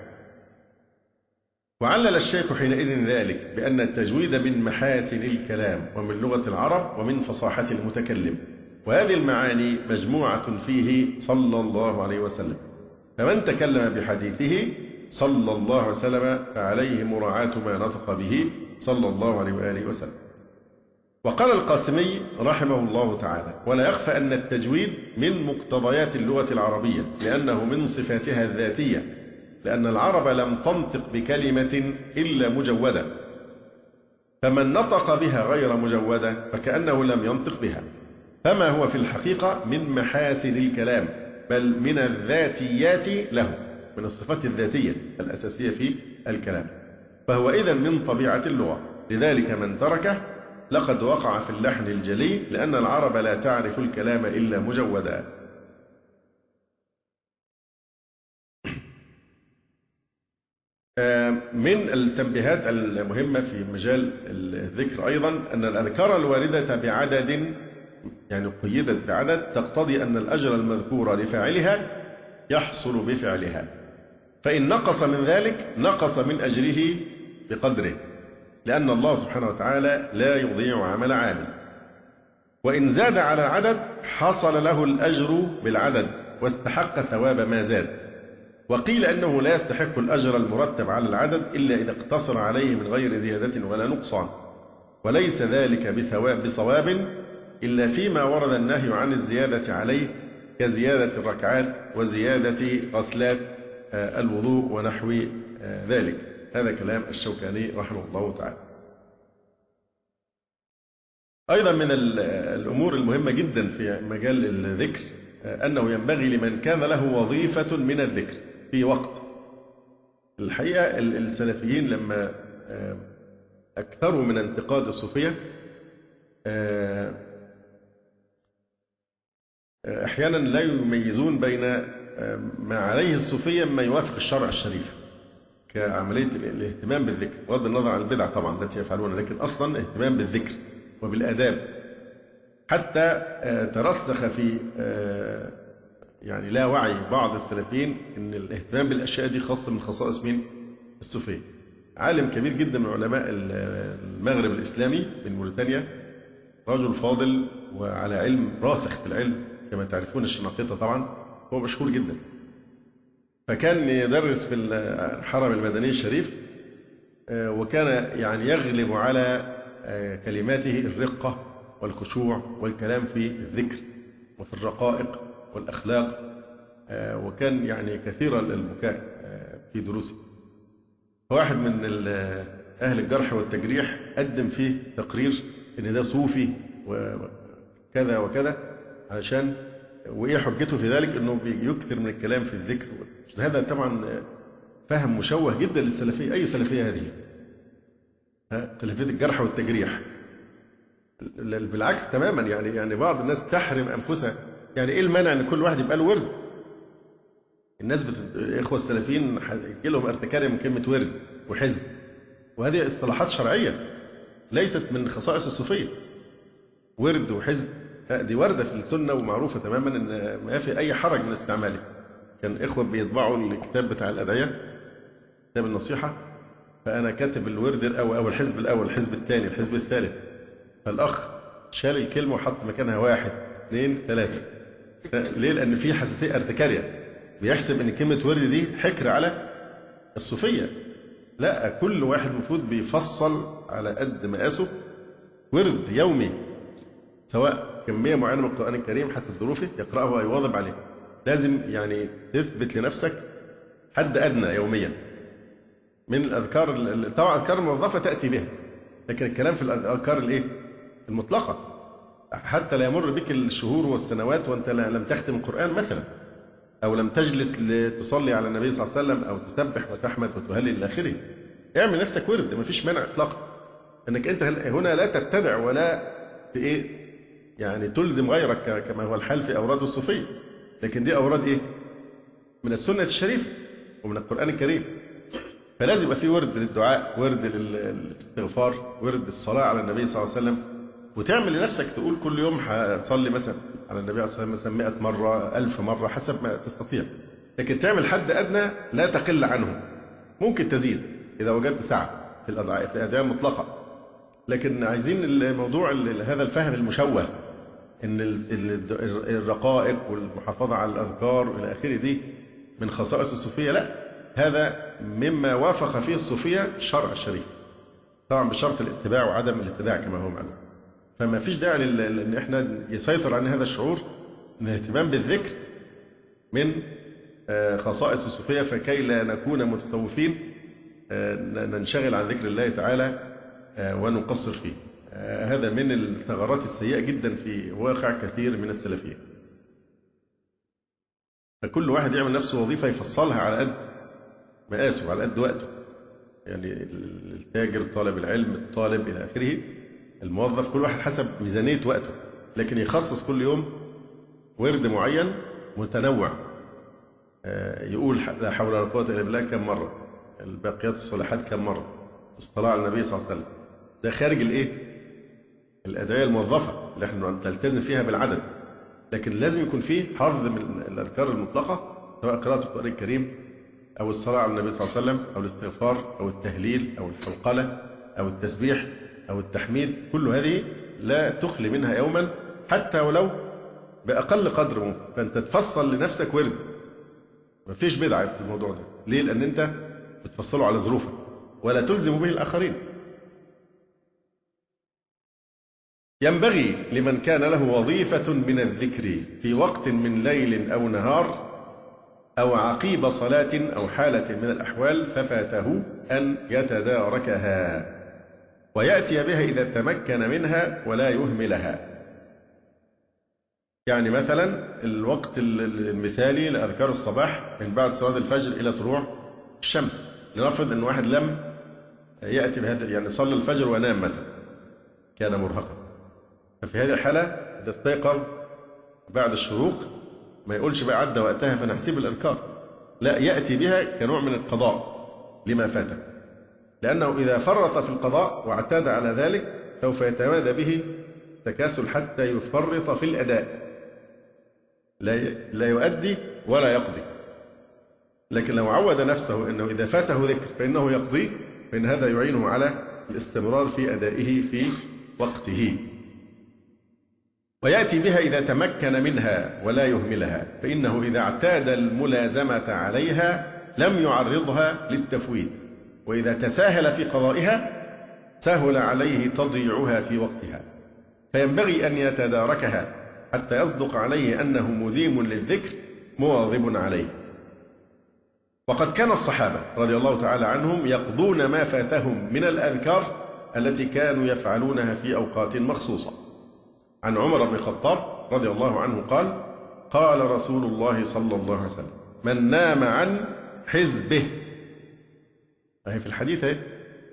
وعلل الشيخ حينئذ ذلك بأن التجويد من محاسن الكلام ومن لغة العرب ومن فصاحة المتكلم، وهذه المعاني مجموعة فيه صلى الله عليه وسلم، فمن تكلم بحديثه صلى الله عليه وسلم فعليه مراعاة ما نطق به صلى الله عليه وآله وسلم. وقال القاسمي رحمه الله تعالى: ولا يخفى أن التجويد من مقتضيات اللغة العربية، لأنه من صفاتها الذاتية، لأن العرب لم تنطق بكلمة إلا مجودة، فمن نطق بها غير مجودة فكأنه لم ينطق بها، فما هو في الحقيقة من محاسن الكلام، بل من الذاتيات له، من الصفات الذاتية الأساسية في الكلام، فهو إذن من طبيعة اللغة. لذلك من تركه لقد وقع في اللحن الجلي، لأن العرب لا تعرف الكلام إلا مجودا. من التنبيهات المهمة في مجال الذكر أيضا أن الأذكار الواردة بعدد، يعني قيدت بعدد، تقتضي أن الأجر المذكور لفاعلها يحصل بفعلها، فإن نقص من ذلك نقص من أجره بقدره، لأن الله سبحانه وتعالى لا يضيع عمل عامل. وإن زاد على العدد حصل له الأجر بالعدد واستحق ثواب ما زاد. وقيل أنه لا يستحق الأجر المرتب على العدد إلا إذا اقتصر عليه من غير زيادة ولا نقصان، وليس ذلك بثواب بصواب إلا فيما ورد النهي عن الزيادة عليه، كزيادة الركعات وزيادة غسلات الوضوء ونحو ذلك. هذا كلام الشوكاني رحمه الله تعالى. أيضا من الأمور المهمة جدا في مجال الذكر أنه ينبغي لمن كان له وظيفة من الذكر في وقت. الحقيقة السلفيين لما أكثروا من انتقاد الصوفية أحيانا لا يميزون بين ما عليه الصوفية ما يوافق الشرع الشريف كعملية الاهتمام بالذكر، بغض النظر عن البدع طبعا التي يفعلونها، لكن أصلا اهتمام بالذكر وبالآداب، حتى ترسخ في يعني لا وعي بعض السلفيين أن الاهتمام بالأشياء دي خاصة من خصائص مين؟ الصوفية. عالم كبير جدا من علماء المغرب الإسلامي من موريتانيا، رجل فاضل وعلى علم راسخ في العلم كما تعرفون، الشناقطة طبعا، هو مشهور جدا. فكان يدرس في الحرم المدني الشريف، وكان يعني يغلب على كلماته الرقة والخشوع والكلام في الذكر وفي الرقائق والأخلاق، وكان يعني كثير البكاء في دروسه. واحد من أهل الجرح والتجريح قدم فيه تقرير إن ده صوفي وكذا وكذا، علشان وإيه حجته في ذلك؟ إنه بيكثر من الكلام في الذكر. هذا طبعا فهم مشوه جدا للسلفية. أي سلفية هذه؟ سلفية الجرح والتجريح. بالعكس تماما، يعني يعني بعض الناس تحرم أنفسها. يعني إيه المانع إن كل واحد يبقى له ورد؟ الناس بت... الإخوة السلفيين يجي لهم ارتكارية من كلمة ورد وحزب، وهذه اصطلاحات شرعية ليست من خصائص الصوفية. ورد وحزب دي وردة في السنة ومعروفة تماما إن ما في أي حرج من استعماله. كان إخوة بيطبعوا الكتاب بتاع الأدعية، كتاب النصيحة، فأنا كاتب الورد الأول أو الحزب الأول، الحزب الثاني، الحزب الثالث، فالأخ شال الكلمة وحط مكانها واحد اثنين ثلاثة. ليه؟ لأن في حساسية ارتكارية، بيحسب إن كلمة ورد دي حكر على الصوفية. لا، كل واحد المفروض بيفصل على قد مقاسه ورد يومي، سواء كمية معينة من القرآن الكريم حسب ظروفه يقرأه ويواظب عليه. لازم يعني تثبت لنفسك حد أدنى يوميا من الأذكار. طبعا الأذكار الموظفة تأتي بها، لكن الكلام في الأذكار الإيه؟ المطلقة، حتى لا يمر بك الشهور والسنوات وأنت لم تختم القرآن مثلا، أو لم تجلس لتصلي على النبي صلى الله عليه وسلم، أو تسبح وتحمد وتهلل إلى آخره. اعمل نفسك ورد، ما فيش مانع إطلاقا أنك أنت هنا لا تبتدع ولا إيه يعني تلزم غيرك كما هو الحال في أوراد الصوفية، لكن دي أوراد إيه؟ من السنة الشريفة ومن القرآن الكريم. فلازم يبقى في ورد للدعاء، ورد للاستغفار، ورد الصلاة على النبي صلى الله عليه وسلم، وتعمل لنفسك تقول كل يوم هصلي مثلا على النبي صلى الله عليه وسلم مئة مرة، ألف مرة، حسب ما تستطيع. لكن تعمل حد أدنى لا تقل عنه، ممكن تزيد إذا وجدت سعة في الأدعية في الأدعية المطلقة. لكن عايزين الموضوع هذا الفهم المشوه إن الرقائق والمحافظة على الأذكار وإلى آخره دي من خصائص الصوفية. لا، هذا مما وافق فيه الصوفية الشرع الشريف، طبعا بشرط الاتباع وعدم الاتباع كما هو معلوم. فما فيش داعي لأن احنا يسيطر عن هذا الشعور ان الاهتمام بالذكر من خصائص الصوفية، فكي لا نكون متصوفين ننشغل عن ذكر الله تعالى ونقصر فيه. هذا من الثغرات السيئة جدا في واقع كثير من السلفيين. فكل واحد يعمل نفسه وظيفة يفصلها على قد مقاسه، على قد وقته. يعني التاجر، طالب العلم، الطالب إلى آخره، الموظف، كل واحد حسب ميزانية وقته، لكن يخصص كل يوم ورد معين متنوع، يقول لا حول ولا قوة إلا بالله كم مرة، الباقيات الصالحات كم مرة، الصلاة على النبي صلى الله عليه وسلم. ده خارج الإيه؟ الأدعية الموظفة اللي احنا نلتزم فيها بالعدد، لكن لازم يكون فيه حفظ من الأذكار المطلقة، سواء قراءة القرآن الكريم أو الصلاة على النبي صلى الله عليه وسلم أو الاستغفار أو التهليل أو الحوقلة أو التسبيح أو التحميد. كل هذه لا تخلي منها يوما حتى ولو بأقل قدر ممكن، فأنت تفصل لنفسك ورد. ما فيش بدعة في الموضوع ده. ليه؟ لأن أنت بتفصله على ظروفك ولا تلزم به الآخرين. ينبغي لمن كان له وظيفة من الذكر في وقت من ليل أو نهار أو عقيب صلاة أو حالة من الأحوال ففاته أن يتداركها ويأتي بها إذا تمكن منها ولا يهملها. يعني مثلا الوقت المثالي لأذكار الصباح من بعد صلاة الفجر إلى طلوع الشمس، لنفرض أن واحد لم يأتي بهذا، يعني صلى الفجر ونام مثلا، كان مرهقا، ففي هذه الحالة إذا استيقظ بعد الشروق ما يقولش بقى عدى وقتها فنحسب الأذكار، لا، يأتي بها كنوع من القضاء لما فاته، لأنه إذا فرط في القضاء واعتاد على ذلك سوف يتمادى به تكاسل حتى يفرط في الأداء، لا يؤدي ولا يقضي. لكن لو عود نفسه أنه إذا فاته ذكر فإنه يقضي، فإن هذا يعينه على الاستمرار في أدائه في وقته. ويأتي بها إذا تمكن منها ولا يهملها، فإنه إذا اعتاد الملازمة عليها لم يعرضها للتفويت، وإذا تساهل في قضائها سهل عليه تضييعها في وقتها، فينبغي أن يتداركها حتى يصدق عليه أنه مديم للذكر مواظب عليه. وقد كان الصحابة رضي الله تعالى عنهم يقضون ما فاتهم من الأذكار التي كانوا يفعلونها في أوقات مخصوصة. عن عمر بن الخطاب رضي الله عنه قال: قال رسول الله صلى الله عليه وسلم: من نام عن حزبه، أهي في الحديث اهي،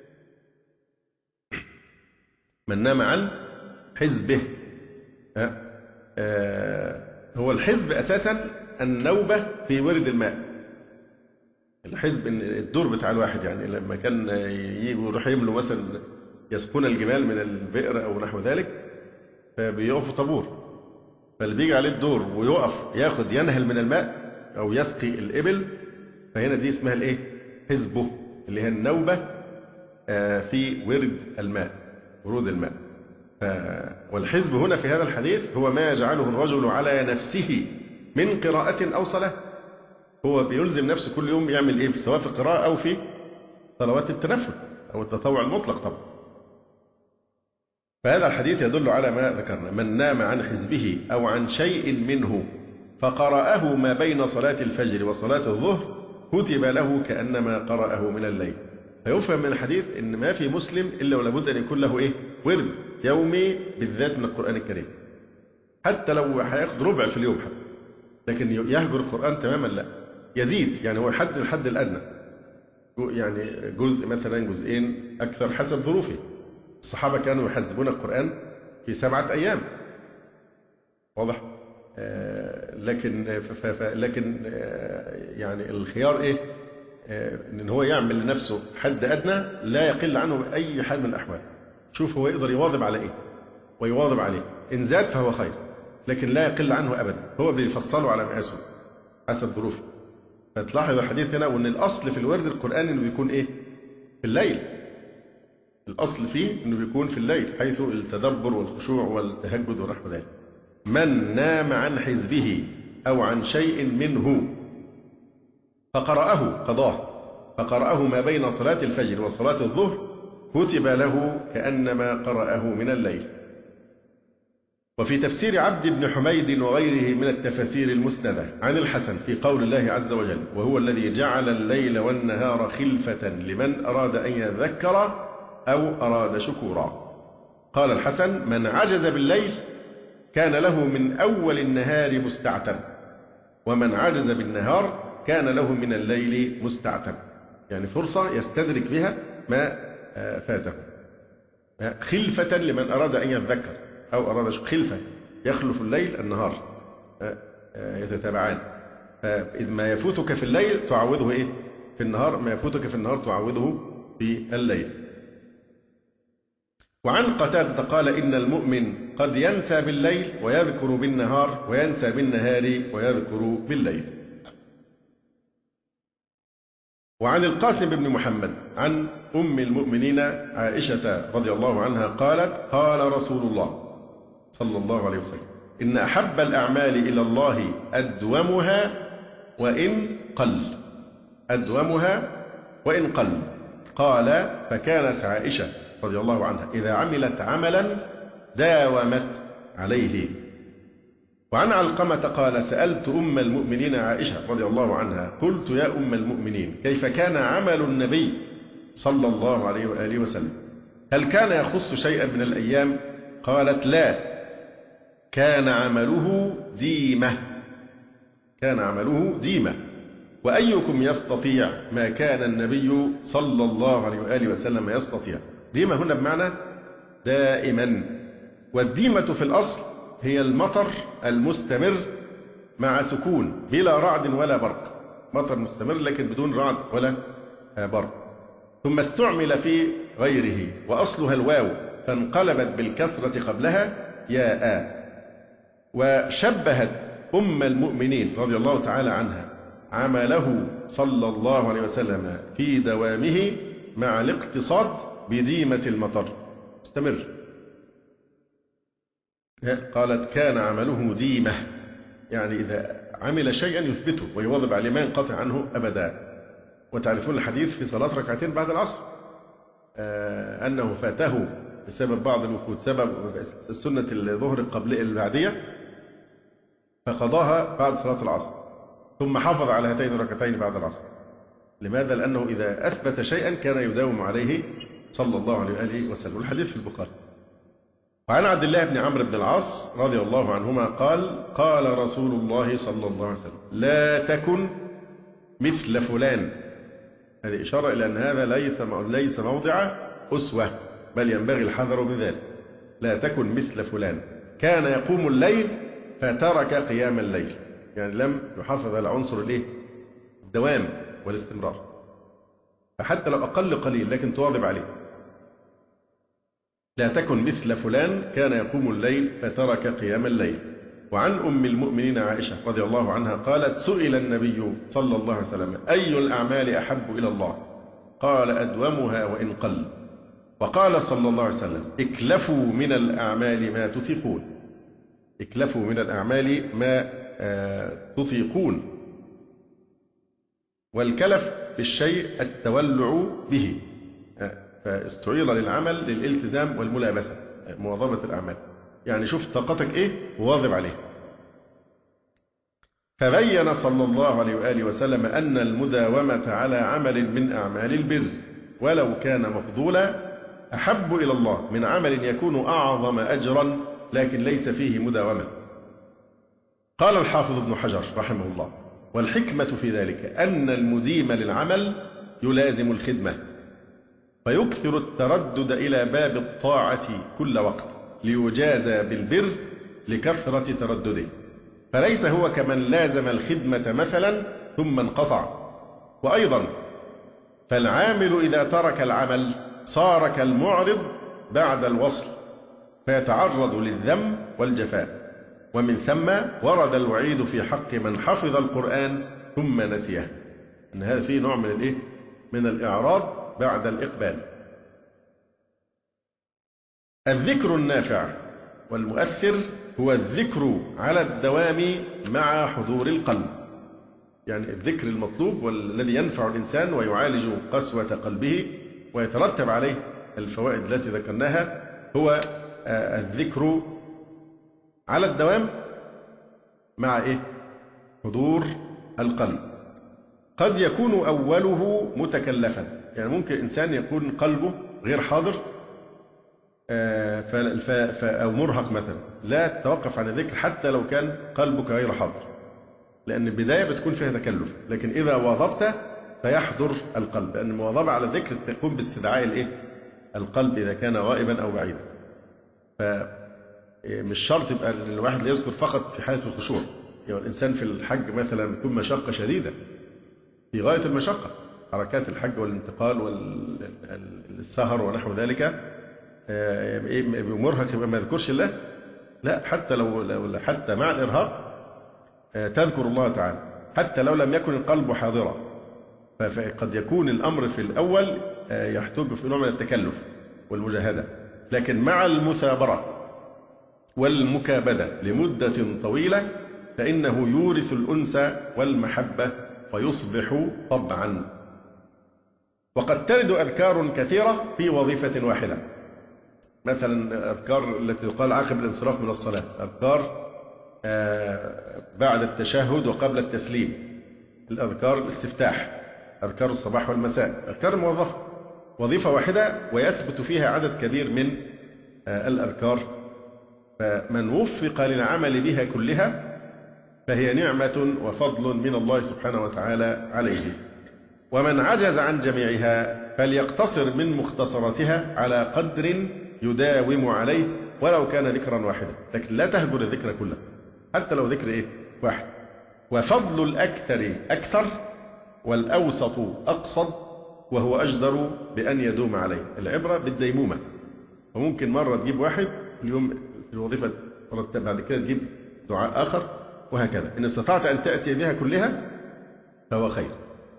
من نام عن حزبه. أه أه هو الحزب أساسا النوبة في ورد الماء. الحزب الدور بتاع الواحد، يعني لما كان يجوا يروح يملوا مثلا يسقون الجمال من البئر أو نحو ذلك، فبيقفوا طابور، فاللي بيجي عليه الدور ويقف ياخد ينهل من الماء أو يسقي الإبل، فهنا دي اسمها الإيه؟ حزبه، اللي هي النوبة في ورد الماء، ورود الماء. والحزب هنا في هذا الحديث هو ما يجعله الرجل على نفسه من قراءة أو صلاة، هو بيلزم نفسه كل يوم يعمل إيه، سواء في القراءة أو في صلوات التنفل أو التطوع المطلق طبعا. فهذا الحديث يدل على ما ذكرنا: من نام عن حزبه أو عن شيء منه فقرأه ما بين صلاة الفجر وصلاة الظهر كتب له كأنما قرأه من الليل. فيفهم من الحديث إن ما في مسلم إلا ولابد أن يكون له إيه؟ ورد يومي بالذات من القرآن الكريم، حتى لو هياخد ربع في اليوم حتى، لكن يهجر القرآن تماما لا، يزيد، يعني هو حد الحد الأدنى، يعني جزء مثلا جزئين أكثر حسب ظروفه. الصحابة كانوا يحزبون القرآن في سبعة أيام، واضح؟ آه لكن ف ف لكن آه يعني الخيار إيه؟ آه إن هو يعمل لنفسه حد أدنى لا يقل عنه بأي حال من الأحوال. شوف هو يقدر يواظب على إيه ويواظب عليه، إن زاد فهو خير، لكن لا يقل عنه أبدا، هو بيفصله على مقاسه حسب ظروفه. فتلاحظ الحديث هنا وأن الأصل في الورد القرآني إنه بيكون إيه؟ في الليل. الأصل فيه إنه بيكون في الليل، حيث التدبر والخشوع والتهجد ونحو ذلك. من نام عن حزبه أو عن شيء منه فقرأه قضاه، فقرأه ما بين صلاة الفجر وصلاة الظهر كتب له كأنما قرأه من الليل. وفي تفسير عبد بن حميد وغيره من التفاسير المسندة عن الحسن في قول الله عز وجل: وهو الذي جعل الليل والنهار خلفة لمن أراد أن يذكر أو أراد شكورا. قال الحسن: من عجز بالليل كان له من أول النهار مستعتب، ومن عجز بالنهار كان له من الليل مستعتب، يعني فرصة يستدرك بها ما فاته. خلفة لمن أراد أن يذكر أو أراد شكورا، خلفة يخلف الليل النهار يتتابعان، فإذ ما يفوتك في الليل تعوضه إيه؟ في النهار، ما يفوتك في النهار تعوضه في الليل. وعن قتادة قال: إن المؤمن قد ينسى بالليل ويذكر بالنهار، وينسى بالنهار ويذكر بالليل. وعن القاسم بن محمد عن أم المؤمنين عائشة رضي الله عنها قالت: قال رسول الله صلى الله عليه وسلم: إن أحب الأعمال إلى الله أدومها وإن قل، أدومها وإن قل. قال: فكانت عائشة رضي الله عنها إذا عملت عملا داومت عليه. وعن علقمة قال سألت أم المؤمنين عائشة رضي الله عنها قلت يا أم المؤمنين كيف كان عمل النبي صلى الله عليه وآله وسلم؟ هل كان يخص شيئا من الأيام؟ قالت لا، كان عمله ديمة، كان عمله ديمة. وأيكم يستطيع ما كان النبي صلى الله عليه وآله وسلم يستطيع؟ ديمة هنا بمعنى دائما، والديمة في الأصل هي المطر المستمر مع سكون بلا رعد ولا برق، مطر مستمر لكن بدون رعد ولا برق. ثم استعمل في غيره وأصلها الواو فانقلبت بالكسرة قبلها ياء. وشبهت أم المؤمنين رضي الله تعالى عنها عمله صلى الله عليه وسلم في دوامه مع الاقتصاد بديمة المطر استمر. قالت كان عمله ديمة، يعني إذا عمل شيئا يثبته ويواظب عليه ما ينقطع عنه أبدا. وتعرفون الحديث في صلاة ركعتين بعد العصر آه أنه فاته بسبب بعض الوقود، سبب السنة الظهر قبل البعدية، فقضاها بعد صلاة العصر ثم حافظ على هاتين الركعتين بعد العصر. لماذا؟ لأنه إذا أثبت شيئا كان يداوم عليه صلى الله عليه وآله وسلم. الحديث في البخاري. وعن عبد الله بن عمرو بن العاص رضي الله عنهما قال قال رسول الله صلى الله عليه وسلم لا تكن مثل فلان. هذه إشارة إلى أن هذا ليس ليس موضع أسوة، بل ينبغي الحذر من ذلك. لا تكن مثل فلان كان يقوم الليل فترك قيام الليل، يعني لم يحافظ على عنصر الايه؟ الدوام والاستمرار، فحتى لو أقل قليل لكن تواظب عليه. لا تكن مثل فلان كان يقوم الليل فترك قيام الليل. وعن أم المؤمنين عائشة رضي الله عنها قالت سئل النبي صلى الله عليه وسلم أي الأعمال أحب إلى الله؟ قال أدومها وإن قل. وقال صلى الله عليه وسلم اكلفوا من الأعمال ما تطيقون، اكلفوا من الأعمال ما آه تطيقون. والكلف بالشيء التولع به، آه فاستعير للعمل للالتزام والملابسة، آه مواظبة الأعمال، يعني شوف طاقتك إيه وواظب عليه. فبين صلى الله عليه وآله وسلم أن المداومة على عمل من أعمال البر ولو كان مفضولا أحب إلى الله من عمل يكون أعظم أجرا لكن ليس فيه مداومة. قال الحافظ ابن حجر رحمه الله والحكمة في ذلك أن المديم للعمل يلازم الخدمة فيكثر التردد إلى باب الطاعة كل وقت ليجازى بالبر لكثرة تردده، فليس هو كمن لازم الخدمة مثلا ثم انقطع. وأيضا فالعامل إذا ترك العمل صار كالمعرض بعد الوصل فيتعرض للذم والجفاء. ومن ثم ورد الوعيد في حق من حفظ القرآن ثم نسيه، أن هذا فيه نوع من الإيه؟ من الإعراض بعد الإقبال. الذكر النافع والمؤثر هو الذكر على الدوام مع حضور القلب، يعني الذكر المطلوب والذي ينفع الإنسان ويعالج قسوة قلبه ويترتب عليه الفوائد التي ذكرناها هو الذكر على الدوام مع إيه؟ حضور القلب. قد يكون أوله متكلفا، يعني ممكن إنسان يكون قلبه غير حاضر أو مرهق مثلا، لا تتوقف عن الذكر حتى لو كان قلبك غير حاضر، لأن البداية بتكون فيها تكلف، لكن إذا واظبت فيحضر القلب، لأن المواظبة على الذكر تقوم باستدعاء الإيه؟ القلب إذا كان غائبا أو بعيدا. فمش شرط يبقى الواحد يذكر فقط في حالة الخشوع، يعني الإنسان في الحج مثلا يكون مشقة شديدة في غاية المشقة، حركات الحج والانتقال والسهر ونحو ذلك، مرهق يبقى ما يذكرش الله؟ لا، حتى لو حتى مع الإرهاق تذكر الله تعالى حتى لو لم يكن القلب حاضرا. فقد يكون الأمر في الأول يحتاج في نوع من التكلف والمجاهدة، لكن مع المثابرة والمكابدة لمدة طويلة فإنه يورث الأنس والمحبة ويصبح طبعا. وقد ترد أذكار كثيرة في وظيفة واحدة، مثلا أذكار التي تقال عقب الانصراف من الصلاة، أذكار بعد التشهد وقبل التسليم، الأذكار الاستفتاح، أذكار الصباح والمساء، أذكار موظفة، وظيفة واحدة ويثبت فيها عدد كبير من الأذكار. فمن وفق للعمل بها كلها فهي نعمة وفضل من الله سبحانه وتعالى عليه. ومن عجز عن جميعها فليقتصر من مختصراتها على قدر يداوم عليه ولو كان ذكرا واحدا، لكن لا تهجر الذكر كله حتى لو ذكر إيه؟ واحد. وفضل الأكثر أكثر والأوسط أقصد وهو أجدر بأن يدوم عليه. العبرة بالديمومة، وممكن مرة تجيب واحد اليوم في الوظيفة بعد كده تجيب دعاء آخر وهكذا. إن استطعت أن تأتي بها كلها فهو خير.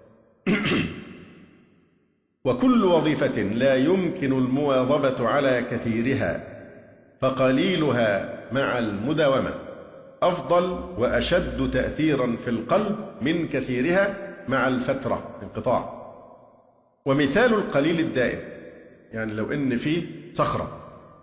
وكل وظيفة لا يمكن المواظبة على كثيرها فقليلها مع المداومة أفضل وأشد تأثيرا في القلب من كثيرها مع الفترة انقطاع. ومثال القليل الدائم، يعني لو إن فيه صخرة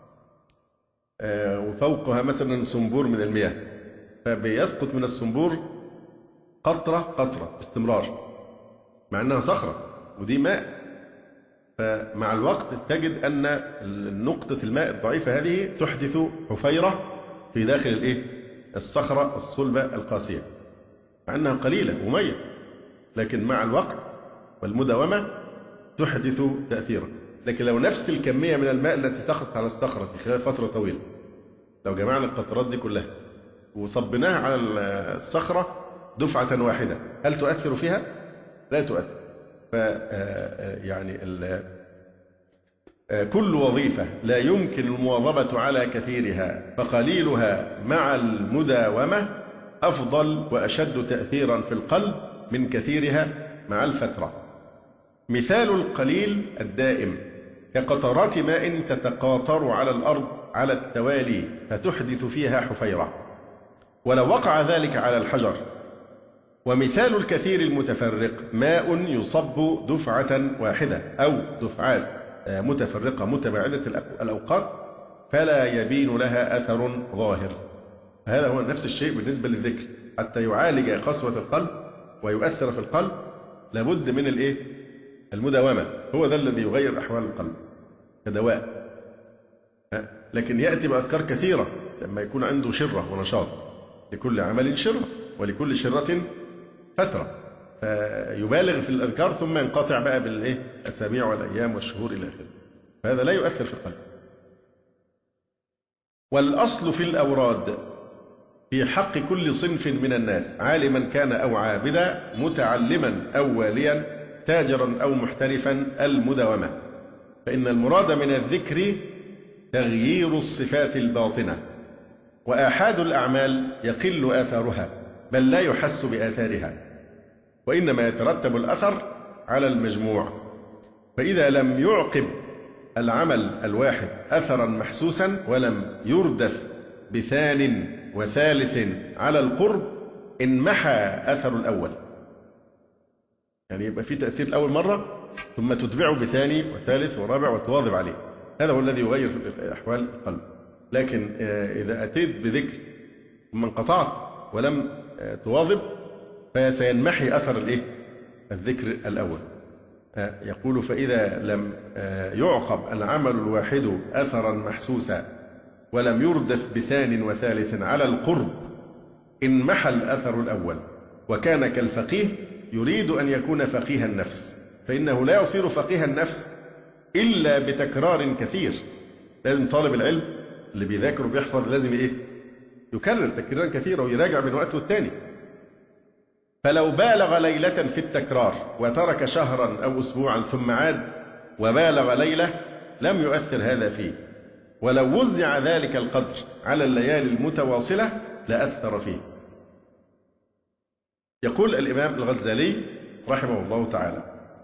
وفوقها مثلا صنبور من المياه، فبيسقط من الصنبور قطرة قطرة باستمرار مع أنها صخرة ودي ماء، فمع الوقت تجد أن نقطة الماء الضعيفة هذه تحدث حفيرة في داخل الإيه؟ الصخرة الصلبة القاسية، مع أنها قليلة ومية، لكن مع الوقت والمداومة تحدث تأثيرا. لكن لو نفس الكمية من الماء التي سقطت على الصخرة في خلال فترة طويلة، لو جمعنا القطرات دي كلها وصبناها على الصخرة دفعة واحدة، هل تؤثر فيها؟ لا تؤثر. ف يعني كل وظيفة لا يمكن المواظبة على كثيرها فقليلها مع المداومة أفضل وأشد تأثيرا في القلب من كثيرها مع الفترة. مثال القليل الدائم كقطرات ماء تتقاطر على الأرض على التوالي فتحدث فيها حفيرة ولو وقع ذلك على الحجر. ومثال الكثير المتفرق ماء يصب دفعة واحدة أو دفعات متفرقة متباعدة الأوقات فلا يبين لها أثر ظاهر. هذا هو نفس الشيء بالنسبة للذكر، حتى يعالج قسوة القلب ويؤثر في القلب لابد من الإيه؟ المداومة، هو ذا الذي يغير أحوال القلب كدواء. لكن يأتي بأذكار كثيرة لما يكون عنده شرة ونشاط، لكل عمل شرة ولكل شرة فترة، فيبالغ في الأذكار ثم ينقطع بقى بالإيه؟ الأسابيع والأيام والشهور إلى آخره، فهذا لا يؤثر في القلب. والأصل في الأوراد في حق كل صنف من الناس عالما كان أو عابدا متعلما أو واليا تاجرا أو محترفا المداومة، فإن المراد من الذكر تغيير الصفات الباطنة، وآحاد الأعمال يقل آثارها بل لا يحس بآثارها، وإنما يترتب الأثر على المجموع. فإذا لم يعقب العمل الواحد أثرا محسوسا ولم يردف بثان وثالث على القرب انمحى أثر الأول، يعني يبقى في تأثير الأول مرة ثم تتبعه بثاني وثالث ورابع وتواظب عليه، هذا هو الذي يغير في أحوال القلب. لكن إذا أتيت بذكر ثم انقطعت ولم تواظب فسينمحي أثر الإيه؟ الذكر الأول. يقول فإذا لم يعقب العمل الواحد أثرا محسوسا ولم يردف بثان وثالث على القرب انمحى الأثر الأول، وكان كالفقيه يريد أن يكون فقيه النفس، فإنه لا يصير فقيه النفس إلا بتكرار كثير. لازم طالب العلم اللي بيذاكر وبيحفظ لازم إيه؟ يكرر تكرارا كثيرا ويراجع من وقت والتاني. فلو بالغ ليلة في التكرار وترك شهرا أو أسبوعا ثم عاد وبالغ ليلة لم يؤثر هذا فيه، ولو وزع ذلك القدر على الليالي المتواصلة لأثر فيه. يقول الإمام الغزالي رحمه الله تعالى: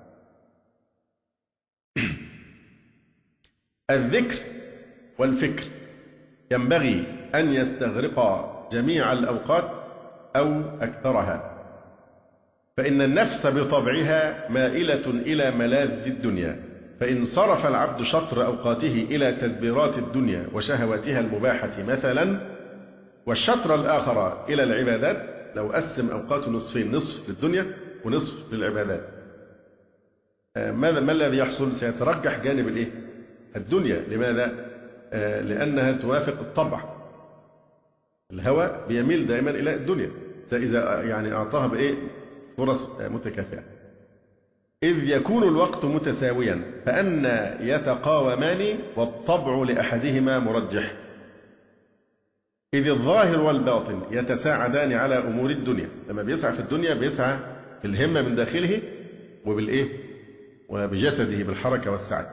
الذكر والفكر ينبغي أن يستغرقا جميع الأوقات أو أكثرها، فإن النفس بطبعها مائلة إلى ملاذ الدنيا، فإن صرف العبد شطر أوقاته إلى تدبيرات الدنيا وشهواتها المباحة مثلا والشطر الآخر إلى العبادات، لو قسم أوقاته نصفين، نصف للدنيا ونصف للعبادات، ماذا ما الذي يحصل؟ سيترجح جانب الإيه؟ الدنيا. لماذا؟ لأنها توافق الطبع، الهوى بيميل دائما إلى الدنيا إذا يعني أعطاها بإيه؟ فرص متكافئة. إذ يكون الوقت متساويا فأن يتقاومان والطبع لأحدهما مرجح، إذ الظاهر والباطن يتساعدان على أمور الدنيا. لما بيسعى في الدنيا بيسعى بالهمة من داخله وبالإيه؟ وبجسده بالحركة والسعي.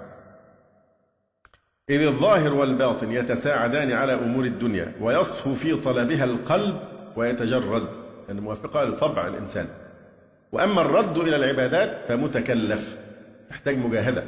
إذ الظاهر والباطن يتساعدان على أمور الدنيا ويصفو في طلبها القلب ويتجرد، يعني موافقة لطبع الإنسان. وأما الرد إلى العبادات فمتكلف، يحتاج مجاهدة،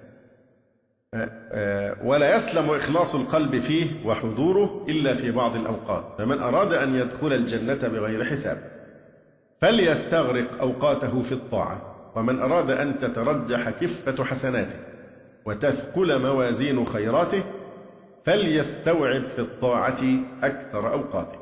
ولا يسلم إخلاص القلب فيه وحضوره إلا في بعض الأوقات. فمن أراد أن يدخل الجنة بغير حساب فليستغرق أوقاته في الطاعة، ومن أراد أن تترجح كفة حسناته وتثقل موازين خيراته فليستوعب في الطاعة أكثر أوقاته.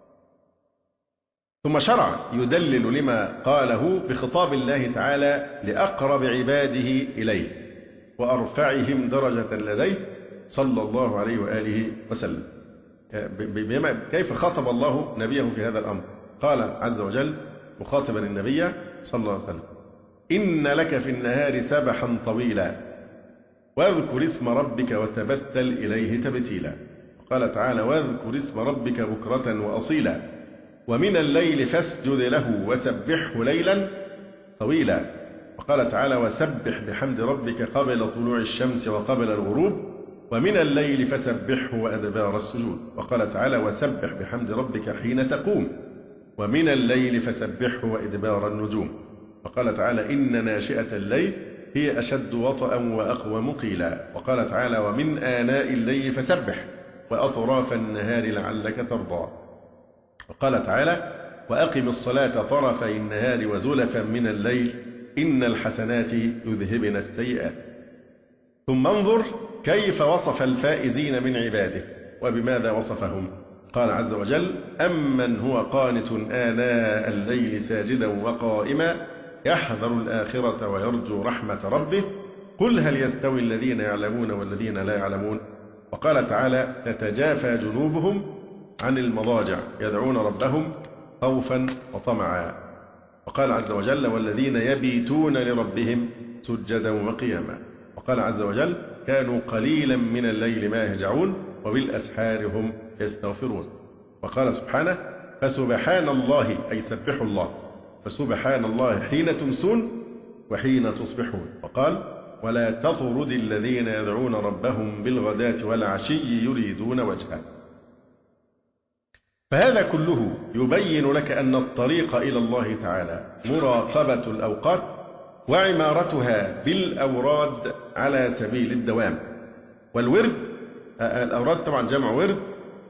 ثم شرع يدلل لما قاله بخطاب الله تعالى لأقرب عباده إليه وأرفعهم درجة لديه صلى الله عليه وآله وسلم. كيف خاطب الله نبيه في هذا الأمر؟ قال عز وجل مخاطبا النبي صلى الله عليه وسلم: إن لك في النهار سبحا طويلا واذكر اسم ربك وتبتل إليه تبتيلا. وقال تعالى: واذكر اسم ربك بكرة وأصيلا ومن الليل فاسجد له وسبحه ليلا طويلا. وقال تعالى: وسبح بحمد ربك قبل طلوع الشمس وقبل الغروب ومن الليل فسبحه وأدبار السجود. وقال تعالى: وسبح بحمد ربك حين تقوم ومن الليل فسبحه وإدبار النجوم. وقال تعالى: إن ناشئة الليل هي أشد وطئا وأقوم قيلا. وقال تعالى: ومن آناء الليل فسبح وأطراف النهار لعلك ترضى. وقال تعالى: وأقم الصلاة طرفي النهار وزلفا من الليل إن الحسنات يذهبن السيئات. ثم انظر كيف وصف الفائزين من عباده وبماذا وصفهم. قال عز وجل: أمن هو قانت آناء الليل ساجدا وقائما يحذر الآخرة ويرجو رحمة ربه قل هل يستوي الذين يعلمون والذين لا يعلمون. وقال تعالى: تتجافى جنوبهم عن المضاجع يدعون ربهم خوفا وطمعا. وقال عز وجل: والذين يبيتون لربهم سجدا وقياما. وقال عز وجل: كانوا قليلا من الليل ما يهجعون وبالأسحار هم يستغفرون. وقال سبحانه: فسبحان الله أي سبحوا الله، فسبحان الله حين تمسون وحين تصبحون. وقال: ولا تطرد الذين يدعون ربهم بالغداة والعشي يريدون وجهه. فهذا كله يبين لك أن الطريق إلى الله تعالى مراقبة الأوقات وعمارتها بالأوراد على سبيل الدوام. والورد، الأوراد طبعا جمع ورد،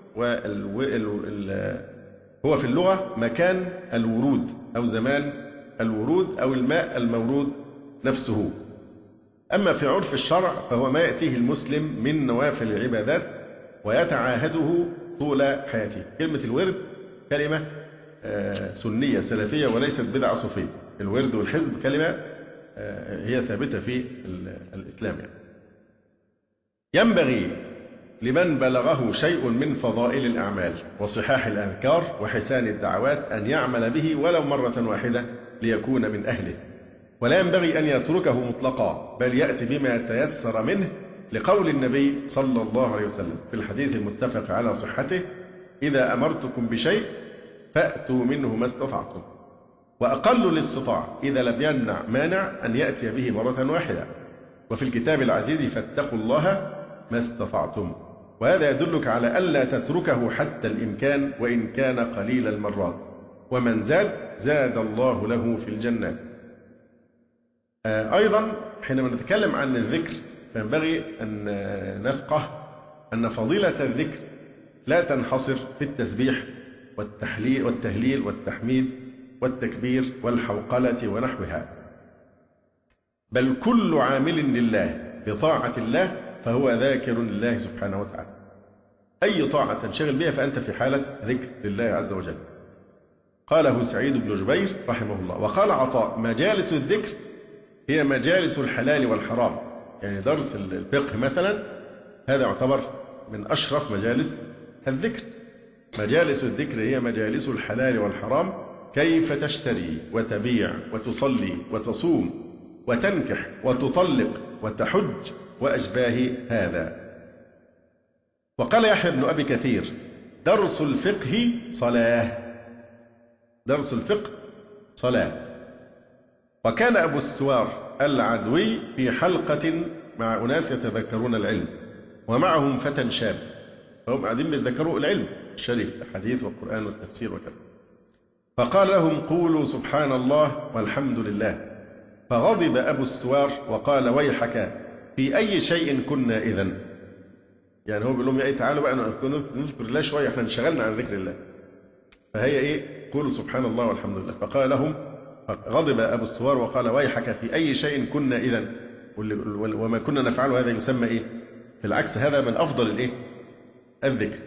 هو في اللغة مكان الورود أو زمان الورود أو الماء المورود نفسه. أما في عرف الشرع فهو ما يأتيه المسلم من نوافل العبادات ويتعاهده طول حياته. كلمة الورد كلمة سنية سلفية وليست بدعة صوفية. الورد والحزب كلمة هي ثابتة في الإسلام. يعني ينبغي لمن بلغه شيء من فضائل الأعمال وصحاح الأذكار وحسان الدعوات أن يعمل به ولو مرة واحدة ليكون من أهله، ولا ينبغي أن يتركه مطلقا بل يأتي بما يتيسر منه، لقول النبي صلى الله عليه وسلم في الحديث المتفق على صحته: إذا أمرتكم بشيء فأتوا منه ما استطعتم، وأقل الاستطاعة إذا لم يمنع مانع أن يأتي به مرة واحدة. وفي الكتاب العزيز: فاتقوا الله ما استطعتم. وهذا يدلك على ألا تتركه حتى الإمكان وإن كان قليل المرات، ومن زاد زاد الله له في الجنات. أيضا حينما نتكلم عن الذكر فينبغي أن نفقه أن فضيلة الذكر لا تنحصر في التسبيح والتحليل والتهليل والتحميد والتكبير والحوقلة ونحوها، بل كل عامل لله بطاعة الله فهو ذاكر لله سبحانه وتعالى. أي طاعة تنشغل بها فأنت في حالة ذكر لله عز وجل. قاله سعيد بن جبير رحمه الله. وقال عطاء: مجالس الذكر هي مجالس الحلال والحرام. يعني درس الفقه مثلا هذا يعتبر من أشرف مجالس الذكر. مجالس الذكر هي مجالس الحلال والحرام، كيف تشتري وتبيع وتصلي وتصوم وتنكح وتطلق وتحج وأشباه هذا. وقال يحيى بن أبي كثير: درس الفقه صلاة. درس الفقه صلاة. وكان أبو السوار العدوي في حلقة مع أناس يتذكرون العلم ومعهم فتى شاب، فهم قاعدين يتذكروا العلم الشريف، الحديث والقرآن والتفسير وكذا. فقال لهم: قولوا سبحان الله والحمد لله. فغضب أبو السوار وقال: ويحك، في أي شيء كنا إذن؟ يعني هو بيقول لهم: يا تعالوا بقى نذكر الله شوية، احنا انشغلنا عن ذكر الله. فهي إيه؟ قولوا سبحان الله والحمد لله. فقال لهم، غضب أبو السوار وقال: ويحك، في أي شيء كنا إذن؟ وما كنا نفعله هذا يسمى إيه؟ في العكس هذا من أفضل الإيه؟ الذكر.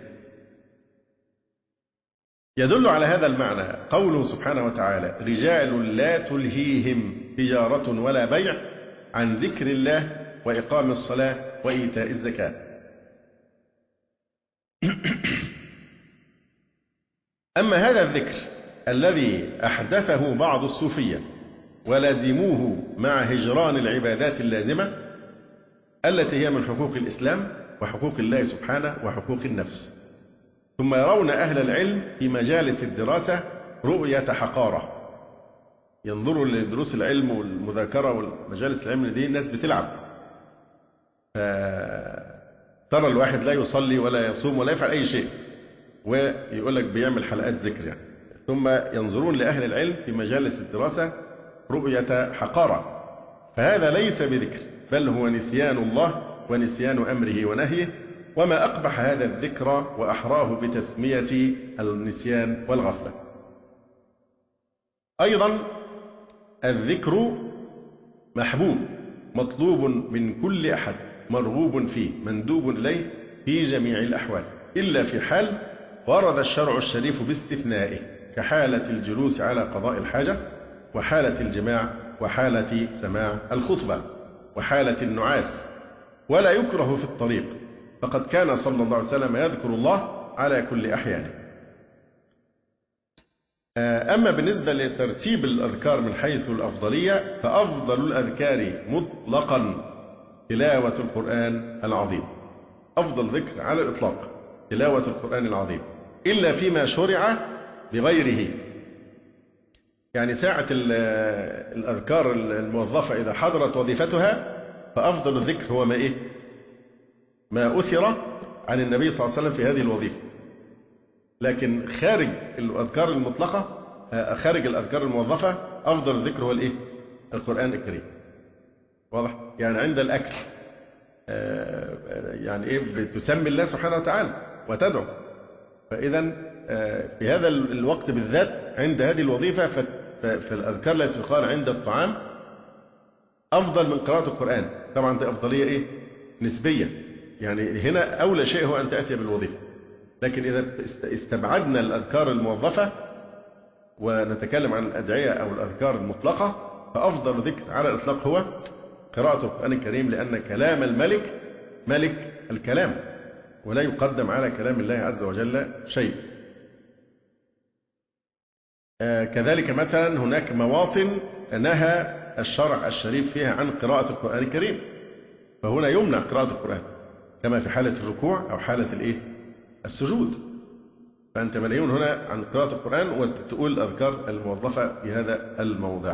يدل على هذا المعنى قوله سبحانه وتعالى: رجال لا تلهيهم تجارة ولا بيع عن ذكر الله وإقام الصلاة وإيتاء الزكاة. أما هذا الذكر الذي أحدثه بعض الصوفية ولازموه مع هجران العبادات اللازمة التي هي من حقوق الإسلام وحقوق الله سبحانه وحقوق النفس، ثم يرون أهل العلم في مجالس الدراسة رؤية حقارة، ينظروا لدروس العلم والمذاكرة والمجالس العلم دي الناس بتلعب، ترى الواحد لا يصلي ولا يصوم ولا يفعل أي شيء ويقول لك بيعمل حلقات ذكر يعني. ثم ينظرون لأهل العلم في مجالس الدراسة رؤية حقارة، فهذا ليس بذكر بل هو نسيان الله ونسيان أمره ونهيه، وما أقبح هذا الذكر وأحراه بتسمية النسيان والغفلة. أيضا الذكر محبوب مطلوب من كل أحد، مرغوب فيه مندوب إليه في جميع الأحوال، إلا في حال ورد الشرع الشريف باستثنائه، كحالة الجلوس على قضاء الحاجة، وحالة الجماع، وحالة سماع الخطبة، وحالة النعاس، ولا يكره في الطريق، فقد كان صلى الله عليه وسلم يذكر الله على كل أحيانه. أما بالنسبة لترتيب الأذكار من حيث الأفضلية، فأفضل الأذكار مطلقا تلاوة القرآن العظيم، أفضل ذكر على الإطلاق تلاوة القرآن العظيم، إلا فيما شرع بغيره. يعني ساعة الأذكار الموظفة إذا حضرت وظيفتها فأفضل الذكر هو ما إيه؟ ما أثر عن النبي صلى الله عليه وسلم في هذه الوظيفة. لكن خارج الأذكار المطلقة، خارج الأذكار الموظفة، أفضل الذكر هو الإيه؟ القرآن الكريم. واضح؟ يعني عند الأكل يعني إيه؟ بتسمي الله سبحانه وتعالى وتدعو. فإذا في هذا الوقت بالذات عند هذه الوظيفة في الأذكار التي تقال عند الطعام أفضل من قراءة القرآن. طبعا دي أفضلية إيه؟ نسبية، يعني هنا أولى شيء هو أن تأتي بالوظيفة. لكن إذا استبعدنا الأذكار الموظفة ونتكلم عن الأدعية أو الأذكار المطلقة، فأفضل ذكر على الإطلاق هو قراءة القرآن الكريم، لأن كلام الملك ملك الكلام، ولا يقدم على كلام الله عز وجل شيء. آه كذلك مثلا هناك مواطن نهى الشرع الشريف فيها عن قراءة القرآن الكريم، فهنا يمنع قراءة القرآن، كما في حالة الركوع أو حالة الإيه؟ السجود. فأنت مليون هنا عن قراءة القرآن وتقول الأذكار الموظفة في هذا الموضع.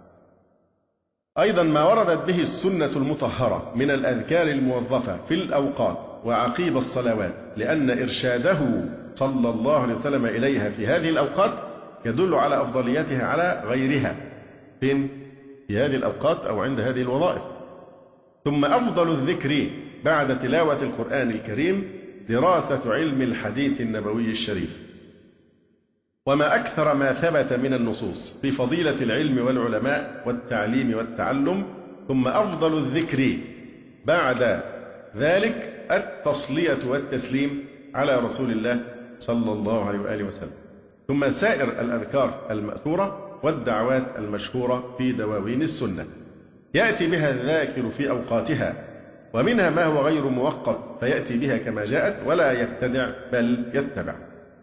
أيضا ما وردت به السنة المطهرة من الأذكار الموظفة في الأوقات وعقيب الصلوات، لأن إرشاده صلى الله عليه وسلم إليها في هذه الأوقات يدل على أفضليتها على غيرها فين؟ في هذه الأوقات أو عند هذه الوظائف. ثم أفضل الذكر بعد تلاوة القرآن الكريم دراسة علم الحديث النبوي الشريف، وما أكثر ما ثبت من النصوص في فضيلة العلم والعلماء والتعليم والتعلم. ثم أفضل الذكر بعد ذلك التصلية والتسليم على رسول الله صلى الله عليه وآله وسلم. ثم سائر الأذكار المأثورة والدعوات المشهورة في دواوين السنة يأتي بها الذاكر في أوقاتها، ومنها ما هو غير موقت فيأتي بها كما جاءت ولا يبتدع بل يتبع.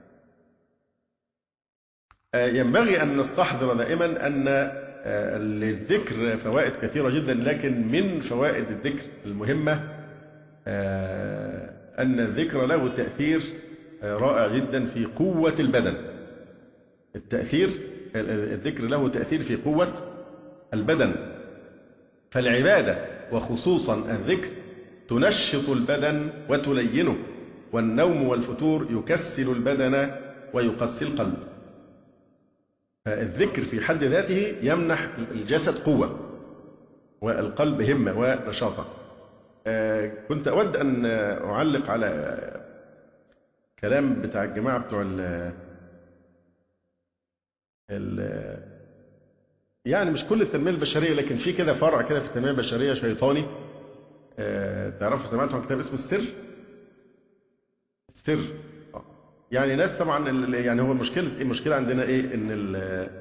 ينبغي أن نستحضر دائما أن للذكر فوائد كثيرة جدا، لكن من فوائد الذكر المهمة أن الذكر له تأثير رائع جدا في قوة البدن. التأثير الذكر له تأثير في قوة البدن، فالعبادة وخصوصا الذكر تنشط البدن وتلينه، والنوم والفتور يكسل البدن ويقسي القلب. فالذكر في حد ذاته يمنح الجسد قوة والقلب همة ونشاطة. كنت أود أن أعلق على كلام بتاع الجماعة بتوع ال ال يعني مش كل التنمية البشرية، لكن في كده فرع كده في التنمية البشرية شيطاني. تعرفوا سمعتوا عن كتاب اسمه السر؟ السر يعني ناس طبعا يعني هو المشكلة المشكلة عندنا ايه؟ ان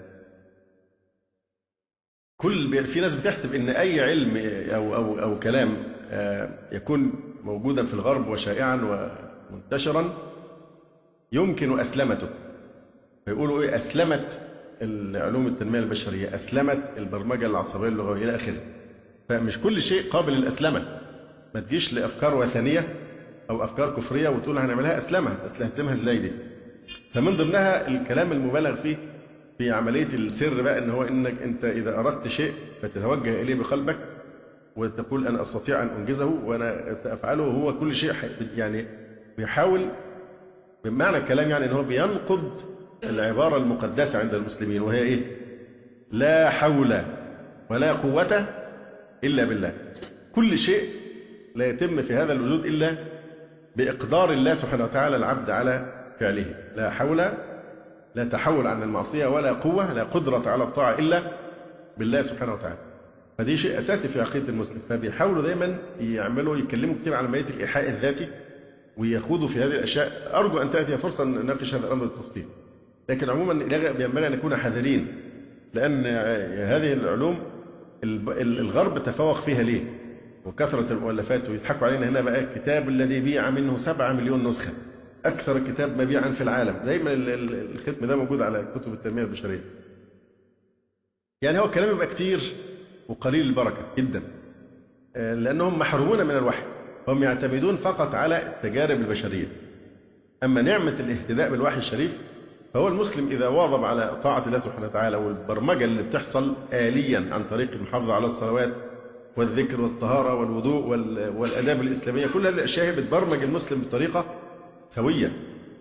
كل في ناس بتحسب ان اي علم او او او كلام يكون موجودا في الغرب وشائعا ومنتشرا يمكن اسلمته، فيقولوا ايه اسلمت العلوم التنمية البشرية، اسلمت البرمجة العصبية اللغوية الى اخره. فمش كل شيء قابل للاسلمة. ما تجيش لافكار وثنية أو أفكار كفرية وتقول هنعملها أسلمها، أسلمتها إزاي دي؟ فمن ضمنها الكلام المبالغ فيه في عملية السر بقى، إن هو إنك أنت إذا أردت شيء فتتوجه إليه بقلبك وتقول أنا أستطيع أن أنجزه وأنا سأفعله، وهو كل شيء يعني بيحاول بمعنى الكلام يعني إن هو بينقض العبارة المقدسة عند المسلمين، وهي إيه؟ لا حول ولا قوة إلا بالله. كل شيء لا يتم في هذا الوجود إلا بإقدار الله سبحانه وتعالى العبد على فعله. لا حول، لا تحول عن المعصية، ولا قوة، لا قدرة على الطاعة إلا بالله سبحانه وتعالى. فدي شيء أساسي في عقيدة المسلم. فبيحاولوا دايما يعملوا يتكلموا كتير عن عملية الإيحاء الذاتي ويخوضوا في هذه الأشياء. أرجو أن تأتي فرصة نناقش هذا الأمر بالتفصيل، لكن عموما ينبغي أن نكون حذرين، لأن هذه العلوم الغرب تفوق فيها ليه؟ وكثرة المؤلفات، ويضحكوا علينا هنا بقى الكتاب الذي بيع منه سبعة مليون نسخة، أكثر كتاب مبيعا في العالم. دايما الختم ده موجود على كتب التنمية البشرية. يعني هو الكلام يبقى كتير وقليل البركة جدا، لأنهم محرومون من الوحي، هم يعتمدون فقط على التجارب البشرية. أما نعمة الاهتداء بالوحي الشريف فهو المسلم إذا واظب على طاعة الله سبحانه وتعالى، والبرمجة اللي بتحصل آليا عن طريق المحافظة على الصلوات والذكر والطهارة والوضوء والأداب الإسلامية، كل هذه الأشياء بتبرمج المسلم بطريقة سوية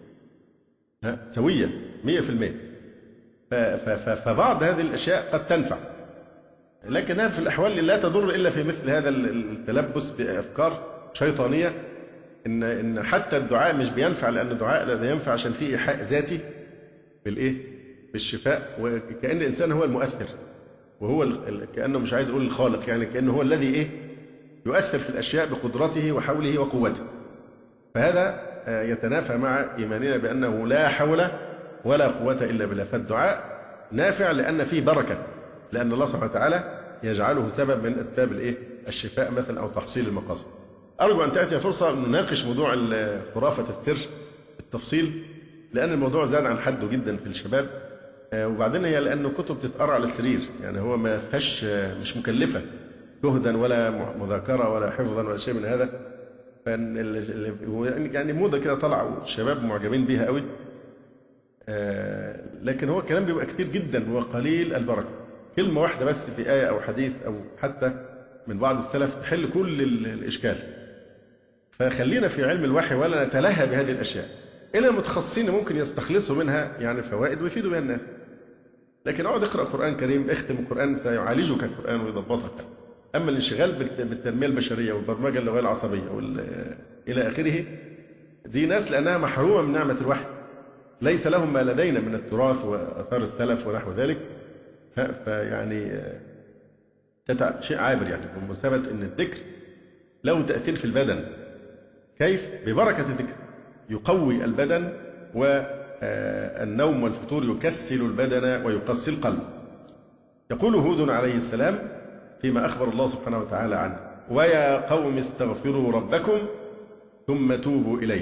سوية مئة في المئة. فبعض هذه الأشياء قد تنفع، لكنها في الأحوال لا تضر إلا في مثل هذا التلبس بأفكار شيطانية. إن إن حتى الدعاء مش بينفع، لأن الدعاء لا ينفع عشان فيه إيحاء ذاتي بالإيه؟ بالشفاء، وكأن الإنسان هو المؤثر، وهو كأنه مش عايز يقول الخالق، يعني كأنه هو الذي إيه؟ يؤثر في الأشياء بقدرته وحوله وقوته. فهذا يتنافى مع إيماننا بأنه لا حول ولا قوة إلا بالله. فالدعاء نافع لأن فيه بركة، لأن الله سبحانه وتعالى يجعله سبب من أسباب الإيه؟ الشفاء مثلا أو تحصيل المقاصد. أرجو أن تأتي فرصة أن نناقش موضوع خرافة السر بالتفصيل، لأن الموضوع زاد عن حده جدا في الشباب. وبعدين هي لأنه كتب تتقرأ على السرير، يعني هو ما فيهاش، مش مكلفة جهدا ولا مذاكرة ولا حفظا ولا شيء من هذا. يعني موضة كده طلع والشباب معجبين بيها قوي، لكن هو الكلام بيبقى كتير جدا وقليل البركة. كلمة واحدة بس في آية أو حديث أو حتى من بعض السلف تحل كل الإشكال. فخلينا في علم الوحي ولا نتلهى بهذه الأشياء. إلا المتخصصين ممكن يستخلصوا منها يعني فوائد ويفيدوا بها الناس، لكن اقعد اقرأ قرآن كريم، اختم القرآن سيعالجك القرآن ويضبطك. أما الانشغال بالتنمية البشرية والبرمجة اللغوية العصبية إلى آخره، دي ناس لأنها محرومة من نعمة الوحي، ليس لهم ما لدينا من التراث وآثار السلف ونحو ذلك. فيعني شيء عابر يعني، ومثبت أن الذكر له تأثير في البدن. كيف؟ ببركة الذكر. يقوي البدن، والنوم والفطور يكسل البدن ويقسي القلب. يقول هود عليه السلام فيما أخبر الله سبحانه وتعالى عنه: ويا قوم استغفروا ربكم ثم توبوا إليه.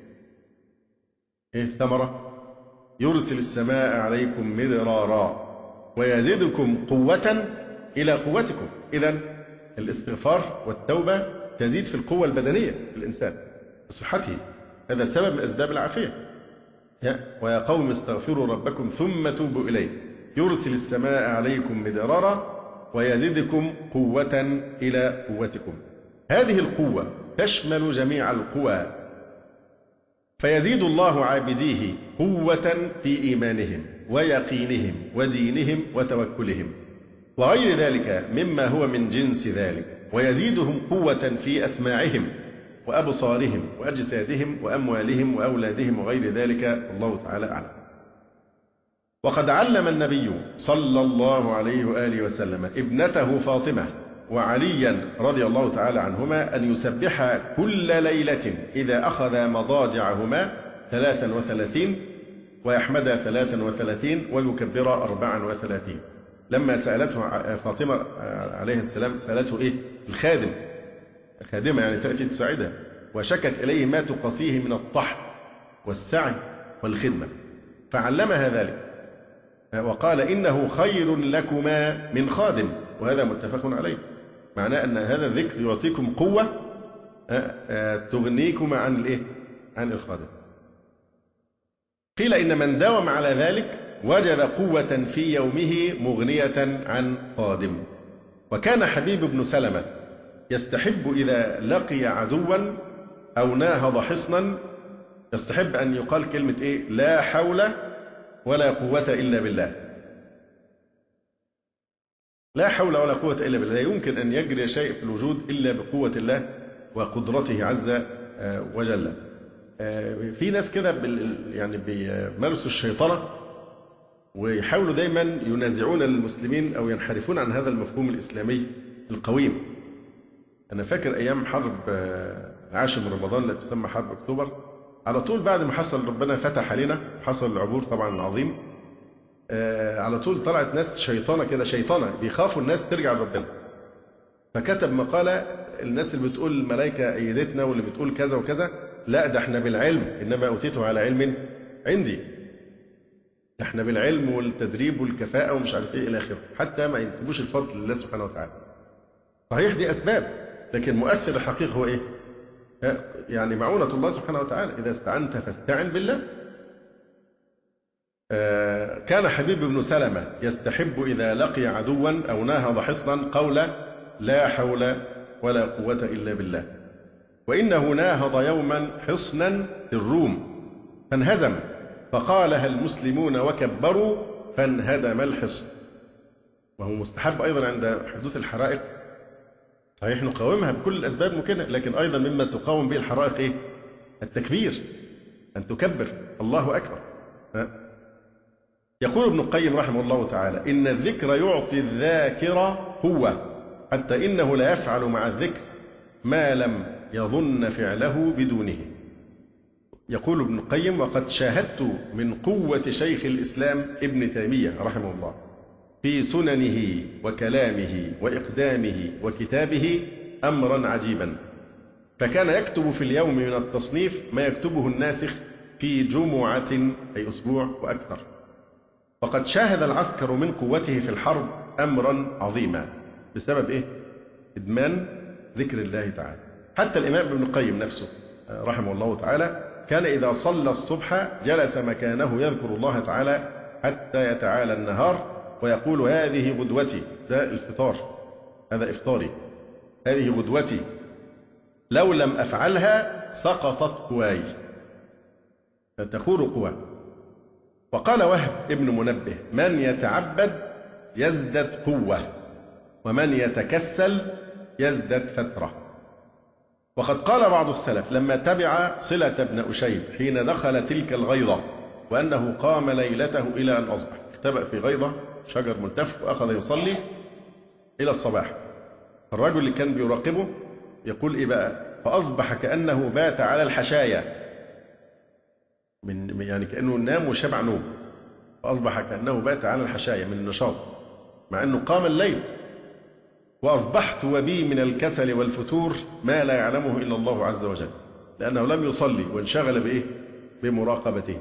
إيه الثمرة؟ يرسل السماء عليكم مدرارا ويزدكم قوة إلى قوتكم. إذن الاستغفار والتوبة تزيد في القوة البدنية للإنسان بصحته، هذا سبب من أسباب العافية. ويا قوم استغفروا ربكم ثم توبوا إليه يرسل السماء عليكم مدرارا ويزدكم قوة إلى قوتكم. هذه القوة تشمل جميع القوى، فيزيد الله عابديه قوة في إيمانهم ويقينهم ودينهم وتوكلهم وغير ذلك مما هو من جنس ذلك، ويزيدهم قوة في أسماعهم وأبصارهم وأجسادهم وأموالهم وأولادهم وغير ذلك، الله تعالى أعلم. وقد علم النبي صلى الله عليه وآله وسلم ابنته فاطمة وعليا رضي الله تعالى عنهما أن يسبحا كل ليلة إذا أخذ مضاجعهما ثلاثا وثلاثين ويحمدا ثلاثا وثلاثين ويكبر أربعا وثلاثين. لما سألته فاطمة عليه السلام، سألته إيه؟ الخادم، الخادمة يعني تأتي تساعدها، وشكت إليه ما تقصيه من الطحن والسعي والخدمة، فعلمها ذلك وقال: إنه خير لكما من خادم، وهذا متفق عليه. معناه أن هذا الذكر يعطيكم قوة تغنيكم عن الإيه؟ عن الخادم. قيل إن من داوم على ذلك وجد قوة في يومه مغنية عن خادم. وكان حبيب بن سلمة يستحب إذا لقي عدوا أو ناهض حصنا، يستحب أن يقال كلمة إيه؟ لا حول ولا قوة إلا بالله. لا حول ولا قوة إلا بالله. لا يمكن أن يجري شيء في الوجود إلا بقوة الله وقدرته عز وجل. في ناس كده يعني بيمارسوا الشيطنة ويحاولوا دايما ينازعون المسلمين أو ينحرفون عن هذا المفهوم الإسلامي القويم. أنا فاكر أيام حرب عاشر من رمضان التي تسمى حرب أكتوبر، على طول بعد ما حصل ربنا فتح علينا، حصل العبور طبعا العظيم، على طول طلعت ناس شيطانة كده، شيطانة بيخافوا الناس ترجع لربنا. فكتب مقالة: الناس اللي بتقول الملائكة أيدتنا واللي بتقول كذا وكذا، لا ده احنا بالعلم، إنما أوتيته على علم عندي، احنا بالعلم والتدريب والكفاءة ومش عارف ايه إلى آخره، حتى ما ينسبوش الفضل لله سبحانه وتعالى. صحيح دي أسباب، لكن مؤثر الحقيقي هو إيه؟ يعني معونة الله سبحانه وتعالى. إذا استعنت فاستعن بالله. كان حبيب بن سلمة يستحب إذا لقي عدوا أو ناهض حصنا قول لا حول ولا قوة إلا بالله. وإنه ناهض يوما حصنا في الروم فانهزم، فقالها المسلمون وكبروا فانهدم الحصن. وهو مستحب أيضا عند حدوث الحرائق، صحيح نقاومها بكل الأسباب ممكنة، لكن أيضا مما تقاوم به الحرائق إيه؟ التكبير، أن تكبر الله أكبر. يقول ابن القيم رحمه الله تعالى: إن الذكر يعطي الذاكر قوة، حتى إنه لا يفعل مع الذكر ما لم يظن فعله بدونه. يقول ابن القيم: وقد شاهدت من قوة شيخ الإسلام ابن تيمية رحمه الله في سننه وكلامه وإقدامه وكتابه أمرا عجيبا، فكان يكتب في اليوم من التصنيف ما يكتبه الناسخ في جمعة أي أسبوع وأكثر. وقد شاهد العسكر من قوته في الحرب أمرا عظيما بسبب إيه؟ إدمان ذكر الله تعالى. حتى الإمام ابن القيم نفسه رحمه الله تعالى كان إذا صلى الصبح جلس مكانه يذكر الله تعالى حتى يتعالى النهار، ويقول: هذه غدوتي، ده الفطار، هذا إفطاري، هذه غدوتي، لو لم أفعلها سقطت قواي، فتخور قوى. وقال وهب ابن منبه: من يتعبد يزدد قوة، ومن يتكسل يزدد فترة. وقد قال بعض السلف لما تبع صلة بن أشيب حين دخل تلك الغيضة وأنه قام ليلته إلى أن أصبح، اختبأ في غيضة شجر ملتف وأخذ يصلي إلى الصباح. الرجل اللي كان بيراقبه يقول إيه بقى؟ فأصبح كأنه بات على الحشايا، يعني كأنه نام وشبع نوم، فأصبح كأنه بات على الحشاية من النشاط مع أنه قام الليل. وأصبحت وبي من الكسل والفتور ما لا يعلمه إلا الله عز وجل، لأنه لم يصلي وانشغل بإيه؟ بمراقبته.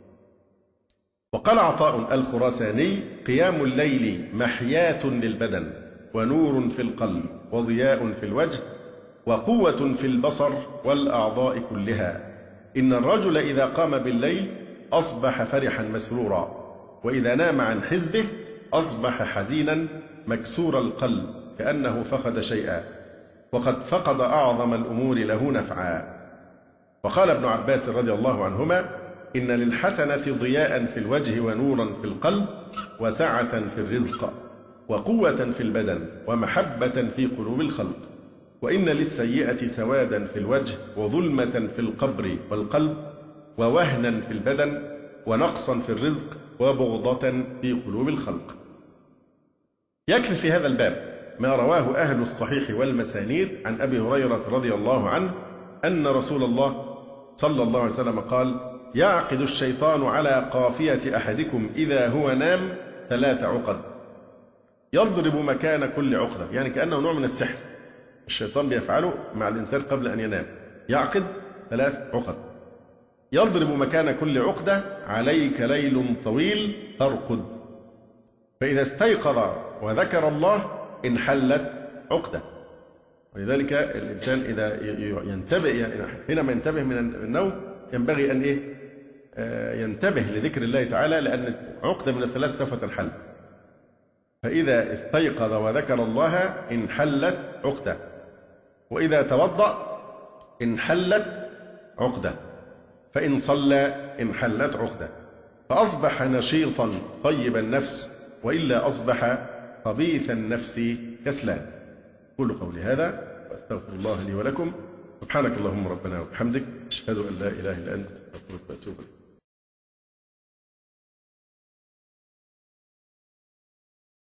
وقال عطاء الخراساني: قيام الليل محياة للبدن ونور في القلب وضياء في الوجه وقوة في البصر والأعضاء كلها. إن الرجل إذا قام بالليل أصبح فرحا مسرورا، وإذا نام عن حزبه أصبح حزينا مكسور القلب كأنه فقد شيئا، وقد فقد أعظم الأمور له نفعا. وقال ابن عباس رضي الله عنهما: إن للحسنة ضياء في الوجه ونورا في القلب وسعة في الرزق وقوة في البدن ومحبة في قلوب الخلق، وإن للسيئة سوادا في الوجه وظلمة في القبر والقلب ووهنا في البدن ونقصا في الرزق وبغضة في قلوب الخلق. يكفي في هذا الباب ما رواه أهل الصحيح والمسانيد عن أبي هريرة رضي الله عنه أن رسول الله صلى الله عليه وسلم قال: يعقد الشيطان على قافية أحدكم إذا هو نام ثلاث عقد يضرب مكان كل عقدة، يعني كأنه نوع من السحر الشيطان بيفعله مع الإنسان قبل أن ينام. يعقد ثلاث عقد يضرب مكان كل عقدة: عليك ليل طويل فارقد، فإذا استيقظ وذكر الله انحلت عقدة. ولذلك الإنسان إذا ينتبه حينما ينتبه من النوم ينبغي أن إيه؟ ينتبه لذكر الله تعالى، لأن عقدة من الثلاث سوف تنحل. فإذا استيقظ وذكر الله انحلت عقدة، وإذا توضأ انحلت عقدة، فإن صلى انحلت عقدة، فأصبح نشيطا طيب النفس، وإلا أصبح خبيث النفس كسلان. قولوا قولي هذا وأستغفر الله لي ولكم. سبحانك اللهم ربنا وبحمدك، أشهد أن لا إله إلا أنت، أستغفرك وأتوب إليك.